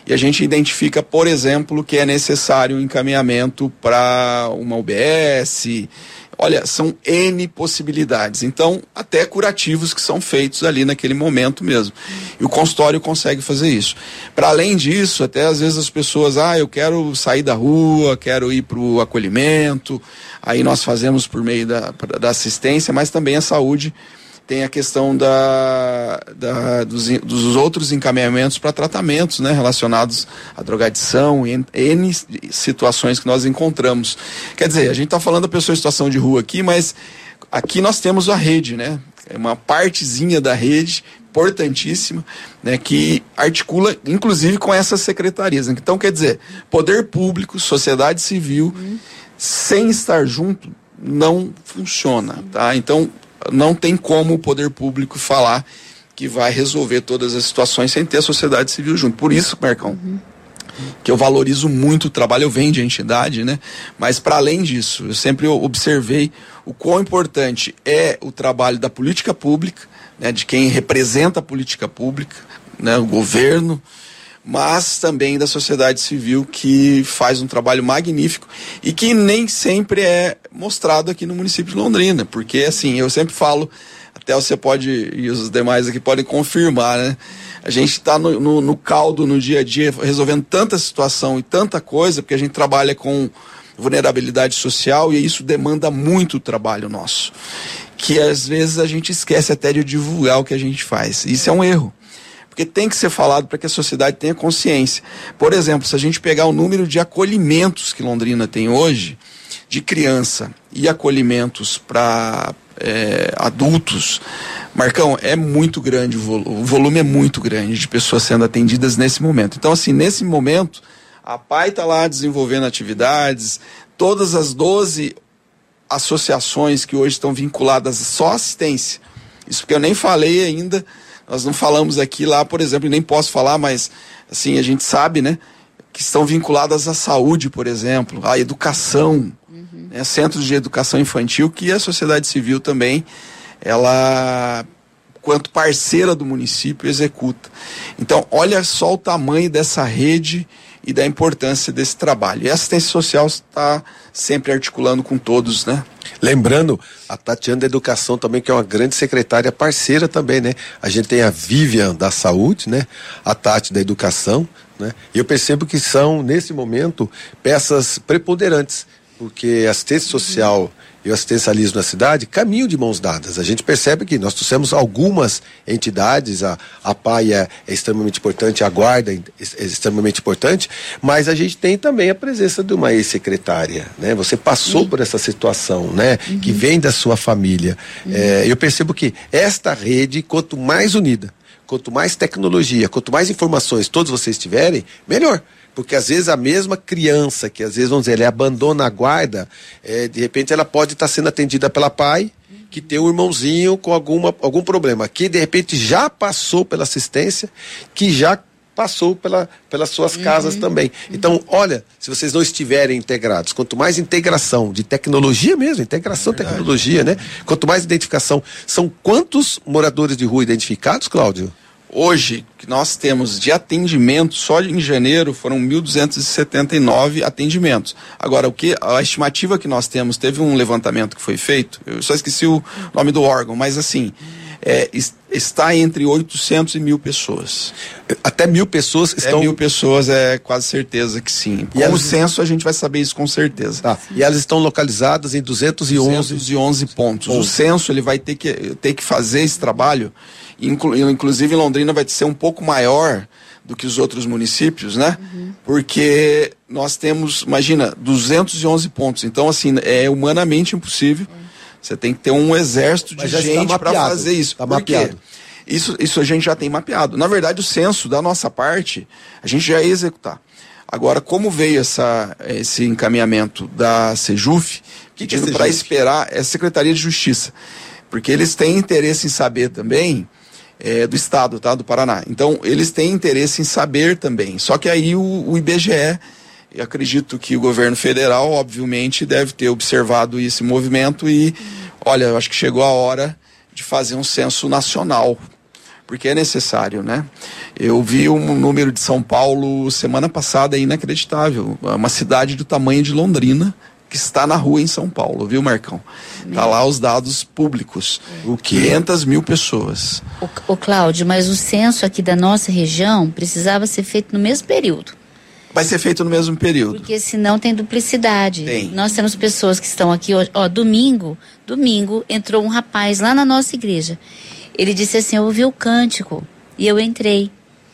e a gente identifica, por exemplo, que é necessário um encaminhamento para uma UBS. Olha, são N possibilidades. Então, até curativos que são feitos ali naquele momento mesmo. E o consultório consegue fazer isso. Para além disso, até às vezes as pessoas, eu quero sair da rua, quero ir para o acolhimento. Aí nós fazemos por meio da assistência, mas também a saúde tem a questão dos outros encaminhamentos para tratamentos, né, relacionados à drogadição, N situações que nós encontramos. Quer dizer, a gente está falando da pessoa em situação de rua aqui, mas aqui nós temos a rede, né? É uma partezinha da rede importantíssima, né, que articula inclusive com essas secretarias. Então, quer dizer, poder público, sociedade civil, sem estar junto, não funciona, tá? Então, não tem como o poder público falar que vai resolver todas as situações sem ter a sociedade civil junto. Por isso, Marcão, que eu valorizo muito o trabalho, eu venho de entidade, né? Mas para além disso, eu sempre observei o quão importante é o trabalho da política pública, né? De quem representa a política pública, né? O governo, mas também da sociedade civil, que faz um trabalho magnífico e que nem sempre é mostrado aqui no município de Londrina, porque assim, eu sempre falo, até você pode, e os demais aqui podem confirmar, né? A gente está no caldo, no dia a dia, resolvendo tanta situação e tanta coisa, porque a gente trabalha com vulnerabilidade social e isso demanda muito trabalho nosso, que às vezes a gente esquece até de divulgar o que a gente faz. Isso é um erro, porque tem que ser falado para que a sociedade tenha consciência. Por exemplo, se a gente pegar o número de acolhimentos que Londrina tem hoje, de criança e acolhimentos para adultos, Marcão, é muito grande o volume é muito grande de pessoas sendo atendidas nesse momento. Então, assim, nesse momento, a PAI está lá desenvolvendo atividades, todas as 12 associações que hoje estão vinculadas só à assistência. Isso porque eu nem falei ainda. Nós não falamos aqui lá, por exemplo, e nem posso falar, mas assim, a gente sabe, né, que estão vinculadas à saúde, por exemplo, à educação, né, centros de educação infantil, que a sociedade civil também, ela, quanto parceira do município, executa. Então, olha só o tamanho dessa rede e da importância desse trabalho. E a assistência social está sempre articulando com todos, né? Lembrando, a Tatiana da Educação também, que é uma grande secretária parceira também, né? A gente tem a Vivian da Saúde, né? A Tati da Educação, né? E eu percebo que são, nesse momento, peças preponderantes, porque a assistência social e o assistencialismo na cidade caminham de mãos dadas. A gente percebe que nós trouxemos algumas entidades, a PAI é extremamente importante, a Guarda é extremamente importante, mas a gente tem também a presença de uma ex-secretária, né? Você passou por essa situação, né? Que vem da sua família. Eu percebo que esta rede, quanto mais unida, quanto mais tecnologia, quanto mais informações todos vocês tiverem, melhor. Porque às vezes a mesma criança, que às vezes, vamos dizer, ela abandona a guarda, de repente ela pode estar sendo atendida pela PAI, que tem um irmãozinho com algum problema, que de repente já passou pela assistência, que já passou pelas suas casas também. Então, olha, se vocês não estiverem integrados, quanto mais integração de tecnologia mesmo, integração de tecnologia, né? Quanto mais identificação, são quantos moradores de rua identificados, Cláudio? Hoje, que nós temos de atendimento, só em janeiro foram 1.279 atendimentos. Agora, a estimativa que nós temos, teve um levantamento que foi feito, eu só esqueci o nome do órgão, mas assim, está entre 800 e 1.000 pessoas. Até 1.000 pessoas estão... 1.000 pessoas, é quase certeza que sim. Com o censo a gente vai saber isso com certeza. Tá. E elas estão localizadas em 211 pontos. O censo, ele vai ter que fazer esse trabalho, inclusive em Londrina vai ser um pouco maior do que os outros municípios, né? Porque nós temos, imagina, 211 pontos. Então, assim, é humanamente impossível. Você tem que ter um exército de gente para fazer isso. Está mapeado. Isso a gente já tem mapeado. Na verdade, o censo da nossa parte, a gente já ia executar. Agora, como veio esse encaminhamento da Sejuf, pedindo para esperar, é a Secretaria de Justiça, porque eles têm interesse em saber também, do Estado, tá, do Paraná. Então, eles têm interesse em saber também. Só que aí o IBGE, eu acredito que o governo federal, obviamente, deve ter observado esse movimento e, olha, eu acho que chegou a hora de fazer um censo nacional, porque é necessário, né? Eu vi um número de São Paulo semana passada, é inacreditável. É uma cidade do tamanho de Londrina que está na rua em São Paulo, viu, Marcão? Tá lá os dados públicos. O 500 mil pessoas. O Cláudio, mas o censo aqui da nossa região precisava ser feito no mesmo período. Vai ser feito no mesmo período. Porque senão tem duplicidade. Tem. Nós temos pessoas que estão aqui hoje. Domingo entrou um rapaz lá na nossa igreja. Ele disse assim, eu ouvi o cântico e eu entrei.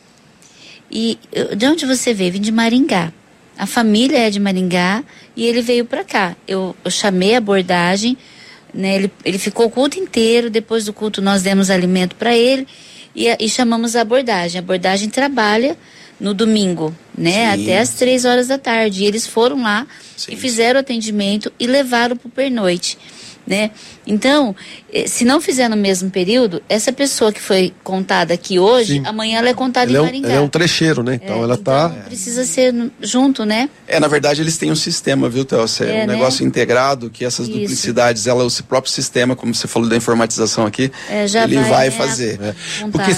E de onde você veio? Vim de Maringá. A família é de Maringá e ele veio para cá. Eu chamei a abordagem, né? Ele ficou o culto inteiro. Depois do culto nós demos alimento para ele e chamamos a abordagem. A abordagem trabalha no domingo, né? Sim. Até às 3 horas da tarde. E eles foram lá e fizeram o atendimento e levaram para o pernoite, né? Então, se não fizer no mesmo período, essa pessoa que foi contada aqui hoje, amanhã ela é contada em Maringá. Ela é um trecheiro, né? Então ela tá... precisa ser junto, né? Na verdade eles têm um sistema, viu, Thelcia? Um negócio integrado, que essas duplicidades, o próprio sistema, como você falou da informatização aqui, ele vai fazer. Porque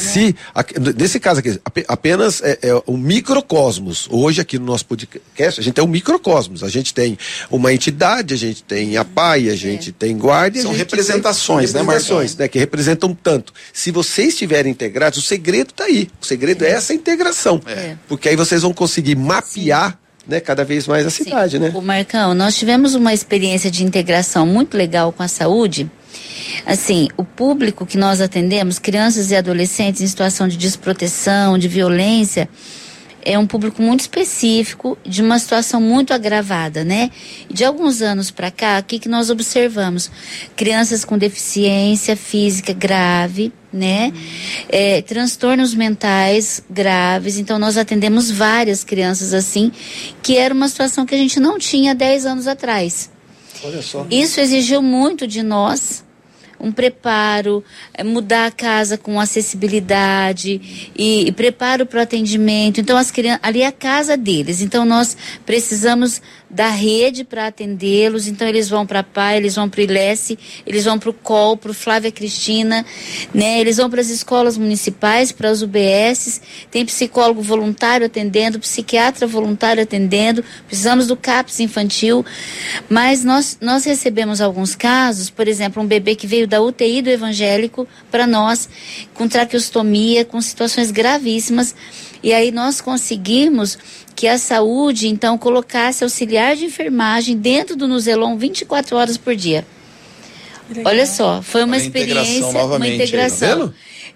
nesse caso aqui, apenas um microcosmos. Hoje aqui no nosso podcast, a gente é um microcosmos. A gente tem uma entidade, a gente tem a PAI, a gente tem guarda. São representações, né, Marcos? Que representam tanto. Se vocês estiverem integrados, o segredo está aí. O segredo é essa integração. Porque aí vocês vão conseguir mapear, né, cada vez mais a cidade, né? O Marcão, nós tivemos uma experiência de integração muito legal com a saúde. Assim, o público que nós atendemos, crianças e adolescentes em situação de desproteção, de violência, é um público muito específico, de uma situação muito agravada, né? De alguns anos para cá, o que nós observamos? Crianças com deficiência física grave, né? Transtornos mentais graves. Então, nós atendemos várias crianças assim, que era uma situação que a gente não tinha 10 anos atrás. Olha só. Isso exigiu muito de nós, um preparo, mudar a casa com acessibilidade e preparo para o atendimento. Então, as crianças, ali é a casa deles. Então, nós precisamos da rede para atendê-los. Então, eles vão para a PAI, eles vão para o ILESE, eles vão para o COL, para o Flávia Cristina, né? Eles vão para as escolas municipais, para as UBSs. Tem psicólogo voluntário atendendo, psiquiatra voluntário atendendo. Precisamos do CAPS infantil. Mas nós recebemos alguns casos, por exemplo, um bebê que veio da UTI do evangélico para nós, com traqueostomia, com situações gravíssimas. E aí nós conseguimos que a saúde, então, colocasse auxiliar de enfermagem dentro do Nuzelon 24 horas por dia. Olha só, foi uma experiência, uma integração.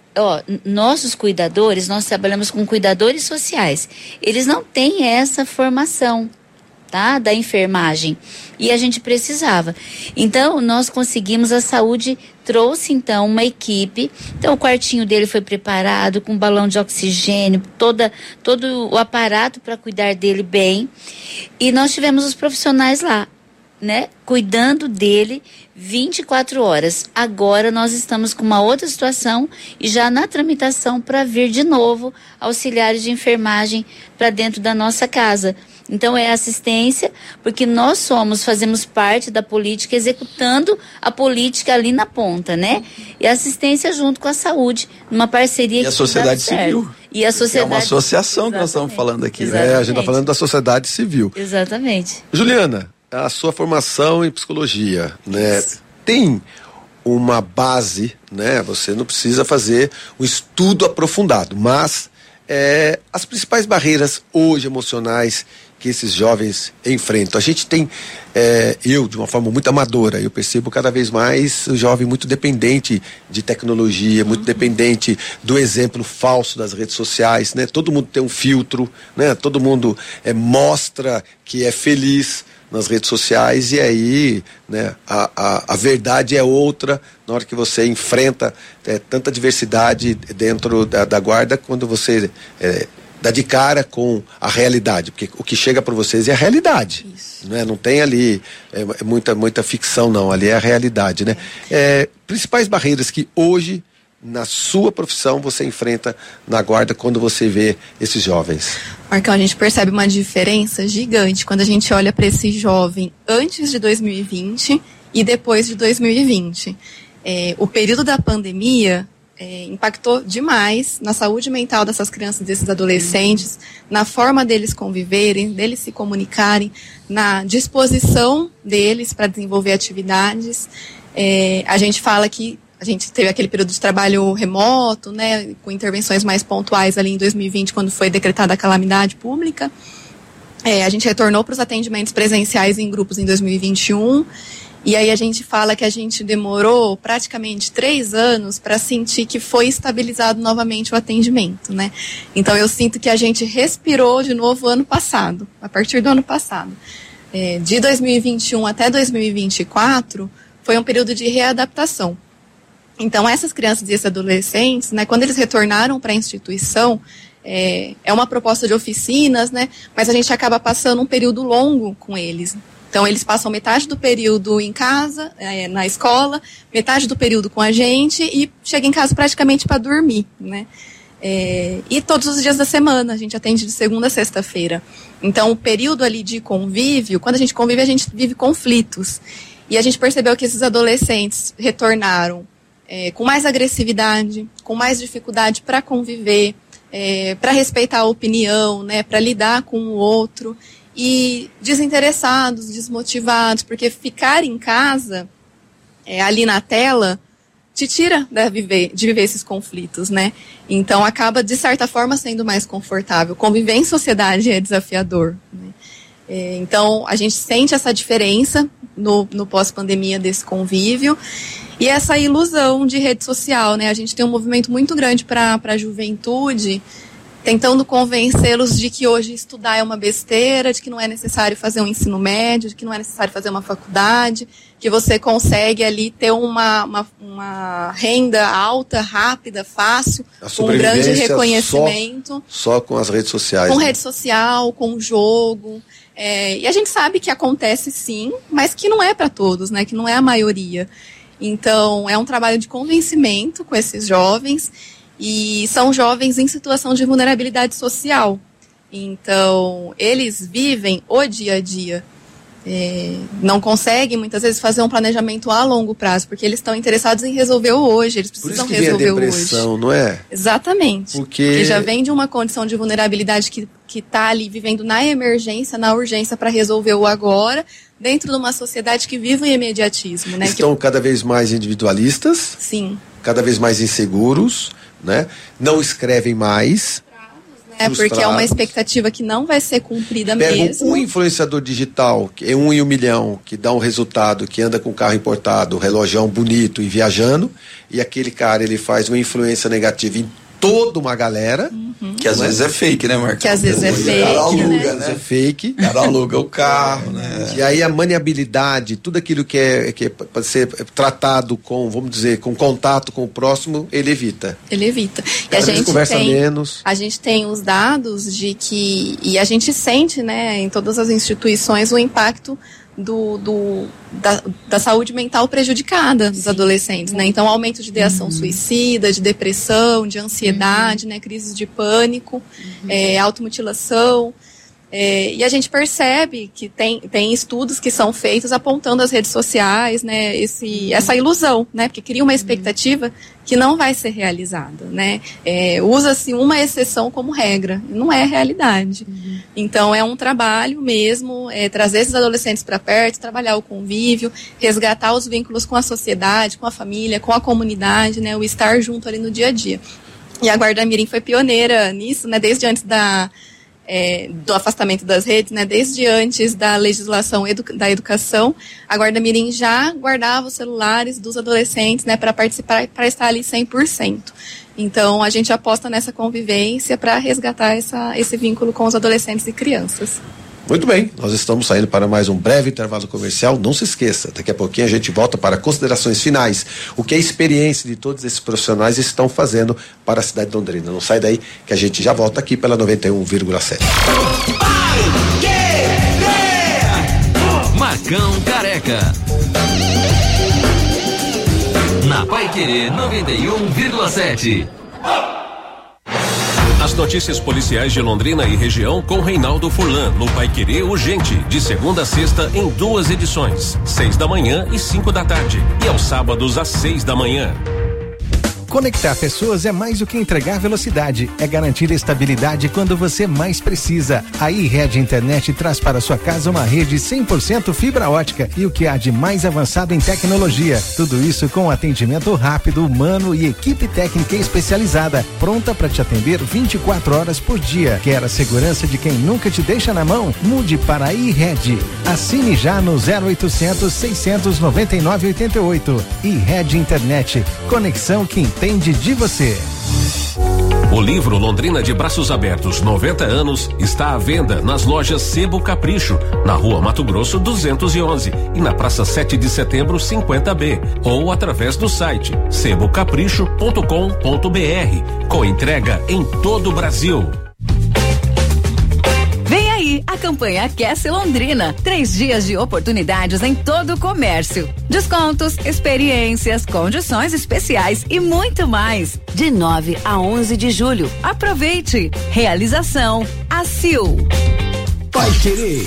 Nossos cuidadores, nós trabalhamos com cuidadores sociais. Eles não têm essa formação, tá, da enfermagem, e a gente precisava. Então, nós conseguimos, a saúde trouxe, então, uma equipe. Então, o quartinho dele foi preparado com balão de oxigênio, todo o aparato para cuidar dele bem, e nós tivemos os profissionais lá, né, cuidando dele 24 horas. Agora nós estamos com uma outra situação e já na tramitação para vir de novo auxiliares de enfermagem para dentro da nossa casa. Então é assistência, porque nós fazemos parte da política, executando a política ali na ponta, né? E assistência junto com a saúde, numa parceria. E a sociedade civil. E a sociedade. É uma associação que nós estamos falando aqui. A gente está falando da sociedade civil. Exatamente. Juliana, a sua formação em psicologia, né? Tem uma base, né? Você não precisa fazer um estudo aprofundado, mas as principais barreiras hoje emocionais que esses jovens enfrentam. A gente tem, eu de uma forma muito amadora, eu percebo cada vez mais o jovem muito dependente de tecnologia, muito dependente do exemplo falso das redes sociais, né? Todo mundo tem um filtro, né? Todo mundo mostra que é feliz nas redes sociais, e aí, né, a verdade é outra na hora que você enfrenta tanta diversidade dentro da guarda, quando você dá de cara com a realidade, porque o que chega para vocês é a realidade, né? Não tem ali muita ficção, não, ali é a realidade, né? Principais barreiras que hoje na sua profissão você enfrenta na guarda quando você vê esses jovens? Marcão, a gente percebe uma diferença gigante quando a gente olha para esse jovem antes de 2020 e depois de 2020. O período da pandemia impactou demais na saúde mental dessas crianças e desses adolescentes, na forma deles conviverem, deles se comunicarem, na disposição deles para desenvolver atividades. A gente fala que a gente teve aquele período de trabalho remoto, né, com intervenções mais pontuais ali em 2020, quando foi decretada a calamidade pública. A gente retornou para os atendimentos presenciais em grupos em 2021, e aí a gente fala que a gente demorou praticamente 3 anos para sentir que foi estabilizado novamente o atendimento, né? Então eu sinto que a gente respirou de novo ano passado, a partir do ano passado. De 2021 até 2024 foi um período de readaptação. Então essas crianças e esses adolescentes, né, quando eles retornaram para a instituição, é uma proposta de oficinas, né? Mas a gente acaba passando um período longo com eles. Então, eles passam metade do período em casa, na escola, metade do período com a gente e chegam em casa praticamente para dormir, né? E todos os dias da semana, a gente atende de segunda a sexta-feira. Então, o período ali de convívio, quando a gente convive, a gente vive conflitos. E a gente percebeu que esses adolescentes retornaram com mais agressividade, com mais dificuldade para conviver, para respeitar a opinião, né, para lidar com o outro. E desinteressados, desmotivados, porque ficar em casa, ali na tela, te tira de viver esses conflitos, né? Então acaba, de certa forma, sendo mais confortável. Conviver em sociedade é desafiador, né? Então a gente sente essa diferença no pós-pandemia desse convívio e essa ilusão de rede social, né? A gente tem um movimento muito grande para a juventude, tentando convencê-los de que hoje estudar é uma besteira, de que não é necessário fazer um ensino médio, de que não é necessário fazer uma faculdade, que você consegue ali ter uma renda alta, rápida, fácil, com um grande reconhecimento. Só com as redes sociais. Com né? rede social, com jogo. E a gente sabe que acontece sim, mas que não é para todos, né? Que não é a maioria. Então, é um trabalho de convencimento com esses jovens. E são jovens em situação de vulnerabilidade social. Então, eles vivem o dia a dia. Não conseguem, muitas vezes, fazer um planejamento a longo prazo, porque eles estão interessados em resolver o hoje, eles precisam resolver o hoje. Por isso que vem a depressão, não é? Exatamente. Porque já vem de uma condição de vulnerabilidade que está ali vivendo na emergência, na urgência para resolver o agora, dentro de uma sociedade que vive o imediatismo. Né? Estão cada vez mais individualistas. Sim. Cada vez mais inseguros. Né? Não escrevem mais. Porque é uma expectativa que não vai ser cumprida mesmo. Um influenciador digital, que é 1 em 1 milhão, que dá um resultado, que anda com carro importado, relojão bonito e viajando, e aquele cara, ele faz uma influência negativa em toda uma galera. Que às vezes é fake, né, Marcos? Que às vezes é fake, o cara aluga, né? É fake. O cara aluga o carro, né? E aí a maniabilidade, tudo aquilo que é para ser tratado com, vamos dizer, com contato com o próximo, ele evita. Ele evita. E a gente conversa menos. A gente tem os dados de que, e a gente sente, né, em todas as instituições, o impacto da saúde mental prejudicada dos adolescentes, né? Então, aumento de ideação suicida, de depressão, de ansiedade, né? Crises de pânico, automutilação. E a gente percebe que tem estudos que são feitos apontando as redes sociais, né? Essa ilusão, né? Porque cria uma expectativa que não vai ser realizada, né? Usa-se uma exceção como regra, não é realidade. Então é um trabalho mesmo, trazer esses adolescentes para perto, trabalhar o convívio, resgatar os vínculos com a sociedade, com a família, com a comunidade, né? O estar junto ali no dia a dia. E a Guarda Mirim foi pioneira nisso, né? Desde antes do afastamento das redes, né? Desde antes da legislação da educação, a Guarda Mirim já guardava os celulares dos adolescentes, né, para participar, para estar ali 100%. Então, a gente aposta nessa convivência para resgatar esse vínculo com os adolescentes e crianças. Muito bem, nós estamos saindo para mais um breve intervalo comercial. Não se esqueça, daqui a pouquinho a gente volta para considerações finais. O que a experiência de todos esses profissionais estão fazendo para a cidade de Londrina. Não sai daí que a gente já volta aqui pela 91,7. Marcão Careca. Na Paiquerê 91,7. As notícias policiais de Londrina e região com Reinaldo Furlan, no Paiquerê Urgente, de segunda a sexta em 2 edições, 6 da manhã e 5 da tarde, e aos sábados às 6 da manhã. Conectar pessoas é mais do que entregar velocidade, é garantir estabilidade quando você mais precisa. A iRede Internet traz para sua casa uma rede 100% fibra ótica e o que há de mais avançado em tecnologia. Tudo isso com atendimento rápido, humano e equipe técnica especializada, pronta para te atender 24 horas por dia. Quer a segurança de quem nunca te deixa na mão? Mude para a iRede. Assine já no 0800 699 88. iRede Internet. Conexão que entende de você. O livro Londrina de Braços Abertos 90 anos está à venda nas lojas Sebo Capricho, na Rua Mato Grosso 211 e na Praça 7 de Setembro 50B, ou através do site sebocapricho.com.br, com entrega em todo o Brasil. Vem aí a campanha Aquece Londrina. 3 dias de oportunidades em todo o comércio. Descontos, experiências, condições especiais e muito mais. De 9 a 11 de julho. Aproveite. Realização ACIL. Vai Querer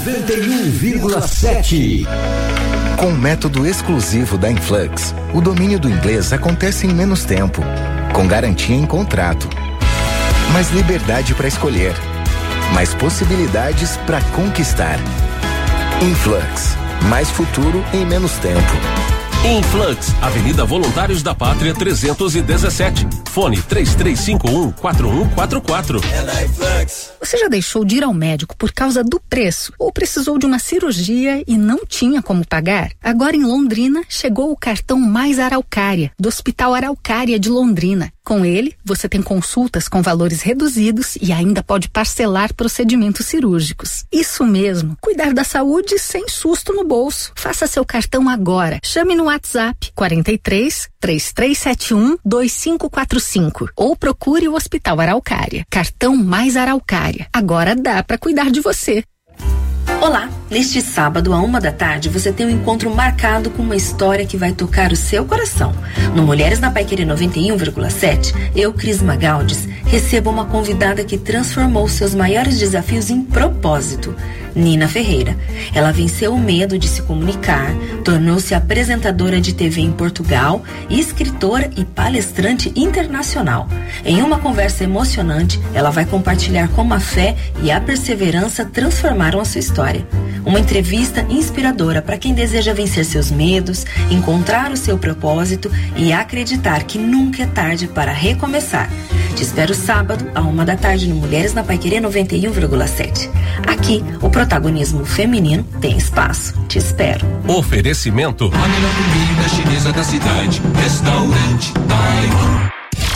91,7. Com o método exclusivo da Influx, o domínio do inglês acontece em menos tempo, com garantia em contrato. Mais liberdade para escolher. Mais possibilidades para conquistar. Influx, mais futuro em menos tempo. Influx, Avenida Voluntários da Pátria 317. Fone 3351-4144. Você já deixou de ir ao médico por causa do preço ou precisou de uma cirurgia e não tinha como pagar? Agora em Londrina chegou o cartão Mais Araucária, do Hospital Araucária de Londrina. Com ele, você tem consultas com valores reduzidos e ainda pode parcelar procedimentos cirúrgicos. Isso mesmo, cuidar da saúde sem susto no bolso. Faça seu cartão agora. Chame no WhatsApp 43 3371 2545 ou procure o Hospital Araucária. Cartão Mais Araucária. Agora dá para cuidar de você. Olá, neste sábado à 13h você tem um encontro marcado com uma história que vai tocar o seu coração. No Mulheres na Paiquerê 91,7, eu, Cris Magaldes, recebo uma convidada que transformou seus maiores desafios em propósito, Nina Ferreira. Ela venceu o medo de se comunicar, tornou-se apresentadora de TV em Portugal, escritora e palestrante internacional. Em uma conversa emocionante, ela vai compartilhar como a fé e a perseverança transformaram a sua história. Uma entrevista inspiradora para quem deseja vencer seus medos, encontrar o seu propósito e acreditar que nunca é tarde para recomeçar. Te espero sábado, à 13h, no Mulheres na Paiquerê 91,7. Aqui, o protagonismo feminino tem espaço. Te espero. Oferecimento. A melhor comida chinesa da cidade. Restaurante Taiwan.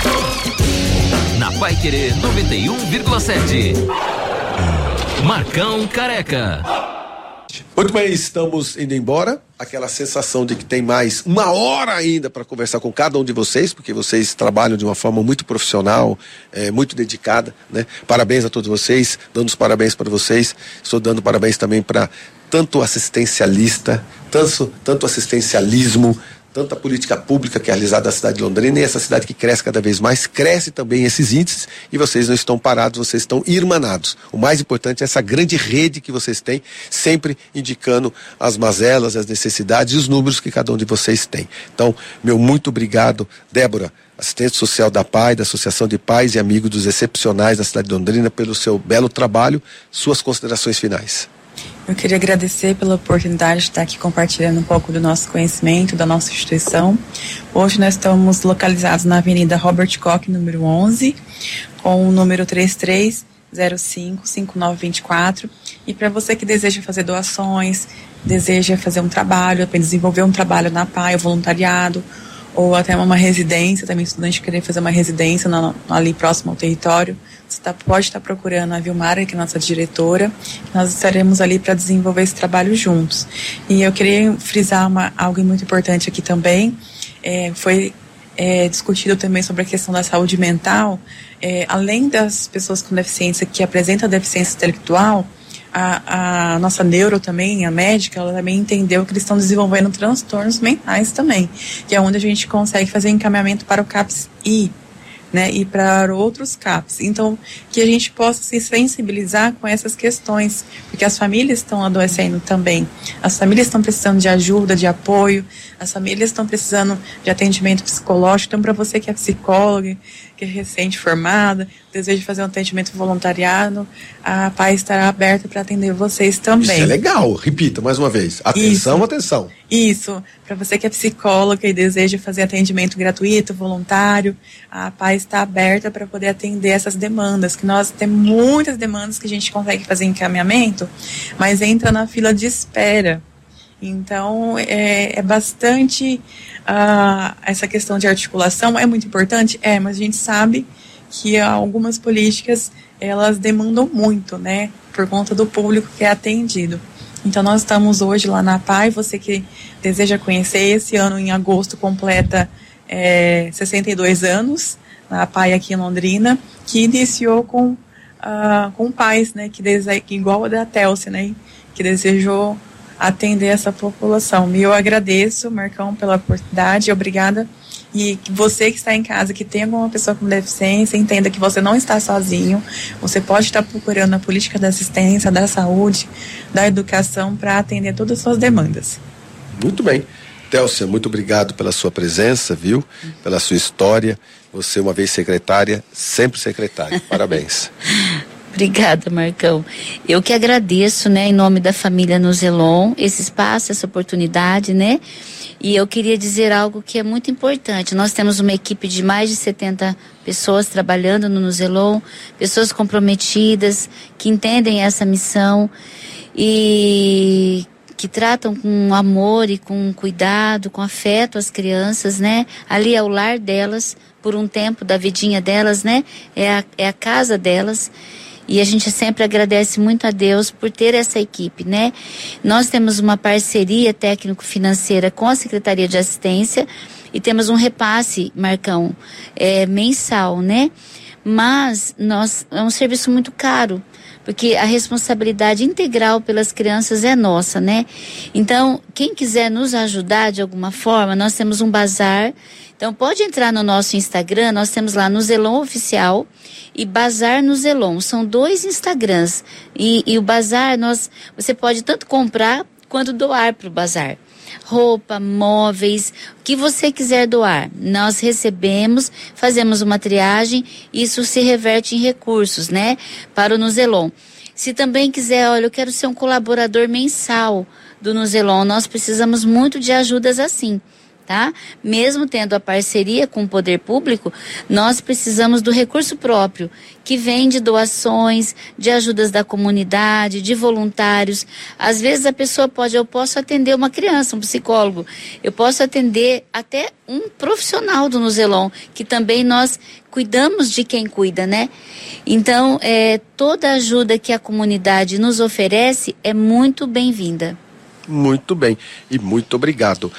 Na Paiquerê 91,7. Marcão Careca. Muito bem, estamos indo embora. Aquela sensação de que tem mais 1 hora ainda para conversar com cada um de vocês, porque vocês trabalham de uma forma muito profissional, muito dedicada, né? Parabéns a todos vocês, dando os parabéns para vocês. Estou dando parabéns também para tanto assistencialista, tanto assistencialismo, tanta política pública que é realizada na cidade de Londrina, e essa cidade que cresce cada vez mais, cresce também esses índices, e vocês não estão parados, vocês estão irmanados. O mais importante é essa grande rede que vocês têm, sempre indicando as mazelas, as necessidades e os números que cada um de vocês tem. Então, meu muito obrigado, Débora, assistente social da PAI, da Associação de Pais e Amigos dos Excepcionais da cidade de Londrina, pelo seu belo trabalho. Suas considerações finais. Eu queria agradecer pela oportunidade de estar aqui compartilhando um pouco do nosso conhecimento, da nossa instituição. Hoje nós estamos localizados na Avenida Robert Koch, número 11, com o número 3305-5924. E para você que deseja fazer doações, deseja fazer um trabalho, desenvolver um trabalho na PAI, voluntariado, ou até uma residência, também estudante querer fazer uma residência ali próximo ao território, você pode estar procurando a Vilmara, que é a nossa diretora. Nós estaremos ali para desenvolver esse trabalho juntos. E eu queria frisar algo muito importante aqui também. Foi discutido também sobre a questão da saúde mental. Além das pessoas com deficiência que apresentam deficiência intelectual, a nossa neuro também, a médica, ela também entendeu que eles estão desenvolvendo transtornos mentais também, que é onde a gente consegue fazer encaminhamento para o CAPS-I, né, e para outros CAPs. Então, que a gente possa se sensibilizar com essas questões, porque as famílias estão adoecendo também. As famílias estão precisando de ajuda, de apoio, as famílias estão precisando de atendimento psicológico. Então, para você que é psicóloga, que é recente-formada, deseja fazer um atendimento voluntariado, a PAI estará aberta para atender vocês também. Isso é legal, repita mais uma vez. Atenção, atenção. Isso, para você que é psicóloga e deseja fazer atendimento gratuito, voluntário, a PAI está aberta para poder atender essas demandas, que nós temos muitas demandas que a gente consegue fazer encaminhamento, mas entra na fila de espera. Então, é bastante, essa questão de articulação é muito importante, mas a gente sabe que algumas políticas, elas demandam muito, né, por conta do público que é atendido. Então, nós estamos hoje lá na PAI, você que deseja conhecer, esse ano em agosto completa 62 anos, na PAI aqui em Londrina, que iniciou com pais, né, que igual a da Telce, né, que desejou atender essa população. E eu agradeço, Marcão, pela oportunidade, obrigada. E você que está em casa, que tem alguma pessoa com deficiência, entenda que você não está sozinho, você pode estar procurando a política da assistência, da saúde, da educação para atender todas as suas demandas. Muito bem. Télcia, muito obrigado pela sua presença, viu? Pela sua história. Você, uma vez secretária, sempre secretária. Parabéns. Obrigada, Marcão. Eu que agradeço, né, em nome da família Nuzelon, esse espaço, essa oportunidade, né? E eu queria dizer algo que é muito importante. Nós temos uma equipe de mais de 70 pessoas trabalhando no Nuzelon, pessoas comprometidas, que entendem essa missão e que tratam com amor e com cuidado, com afeto as crianças, né? Ali é o lar delas, por um tempo da vidinha delas, né? É a casa delas. E a gente sempre agradece muito a Deus por ter essa equipe, né? Nós temos uma parceria técnico-financeira com a Secretaria de Assistência e temos um repasse, Marcão, mensal, né? Mas é um serviço muito caro, porque a responsabilidade integral pelas crianças é nossa, né? Então, quem quiser nos ajudar de alguma forma, nós temos um bazar. Então, pode entrar no nosso Instagram, nós temos lá Nuzelon Oficial e Bazar Nuzelon. São 2 Instagrams. E o bazar, você pode tanto comprar quanto doar para o bazar. Roupa, móveis, o que você quiser doar. Nós recebemos, fazemos uma triagem, isso se reverte em recursos, né, para o Nuzelon. Se também quiser, olha, eu quero ser um colaborador mensal do Nuzelon, nós precisamos muito de ajudas assim. Tá? Mesmo tendo a parceria com o poder público, nós precisamos do recurso próprio, que vem de doações, de ajudas da comunidade, de voluntários. Às vezes a pessoa eu posso atender uma criança, um psicólogo, eu posso atender até um profissional do Nuzelon, que também nós cuidamos de quem cuida, né? Então, toda ajuda que a comunidade nos oferece é muito bem-vinda. Muito bem, e muito obrigado.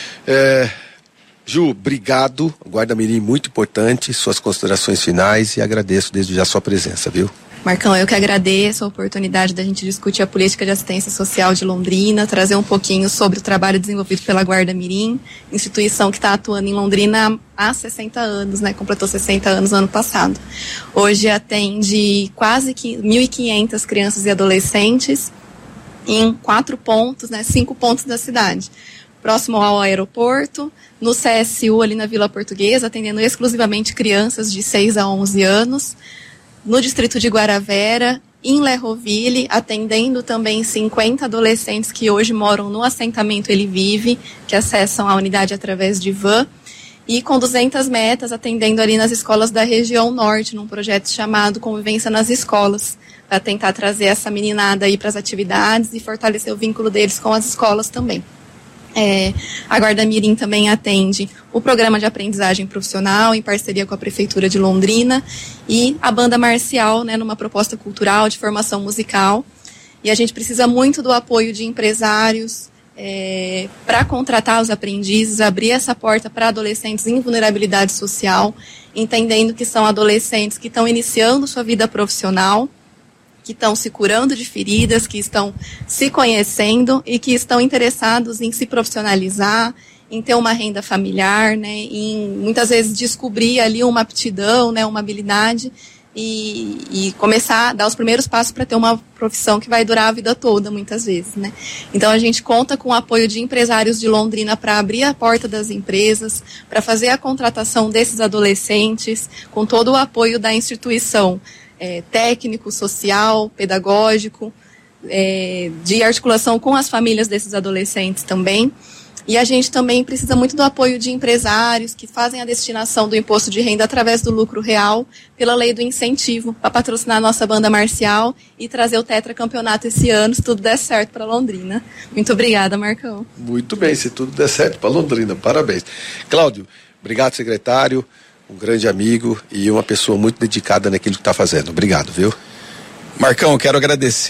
Ju, obrigado. Guarda Mirim, muito importante, suas considerações finais, e agradeço desde já a sua presença, viu? Marcão, eu que agradeço a oportunidade da gente discutir a política de assistência social de Londrina, trazer um pouquinho sobre o trabalho desenvolvido pela Guarda Mirim, instituição que está atuando em Londrina há 60 anos, né? Completou 60 anos no ano passado. Hoje atende quase 1.500 crianças e adolescentes em 4 pontos, né? 5 pontos da cidade. Próximo ao aeroporto, no CSU ali na Vila Portuguesa, atendendo exclusivamente crianças de 6 a 11 anos, no distrito de Guaravera, em Lerroville, atendendo também 50 adolescentes que hoje moram no assentamento Ele Vive, que acessam a unidade através de van, e com 200 metas, atendendo ali nas escolas da região norte, num projeto chamado Convivência nas Escolas, para tentar trazer essa meninada aí para as atividades e fortalecer o vínculo deles com as escolas também. A Guarda Mirim também atende o programa de aprendizagem profissional em parceria com a Prefeitura de Londrina e a Banda Marcial, né, numa proposta cultural de formação musical. E a gente precisa muito do apoio de empresários para contratar os aprendizes, abrir essa porta para adolescentes em vulnerabilidade social, entendendo que são adolescentes que estão iniciando sua vida profissional, que estão se curando de feridas, que estão se conhecendo e que estão interessados em se profissionalizar, em ter uma renda familiar, né, em muitas vezes descobrir ali uma aptidão, né, uma habilidade e começar a dar os primeiros passos para ter uma profissão que vai durar a vida toda, muitas vezes, né. Então a gente conta com o apoio de empresários de Londrina para abrir a porta das empresas, para fazer a contratação desses adolescentes, com todo o apoio da instituição técnico, social, pedagógico, de articulação com as famílias desses adolescentes também. E a gente também precisa muito do apoio de empresários que fazem a destinação do imposto de renda através do lucro real, pela lei do incentivo, para patrocinar a nossa banda marcial e trazer o tetracampeonato esse ano, se tudo der certo para Londrina. Muito obrigada, Marcão. Muito bem, se tudo der certo para Londrina, parabéns. Cláudio, obrigado, secretário, um grande amigo e uma pessoa muito dedicada naquilo que está fazendo. Obrigado, viu? Marcão, quero agradecer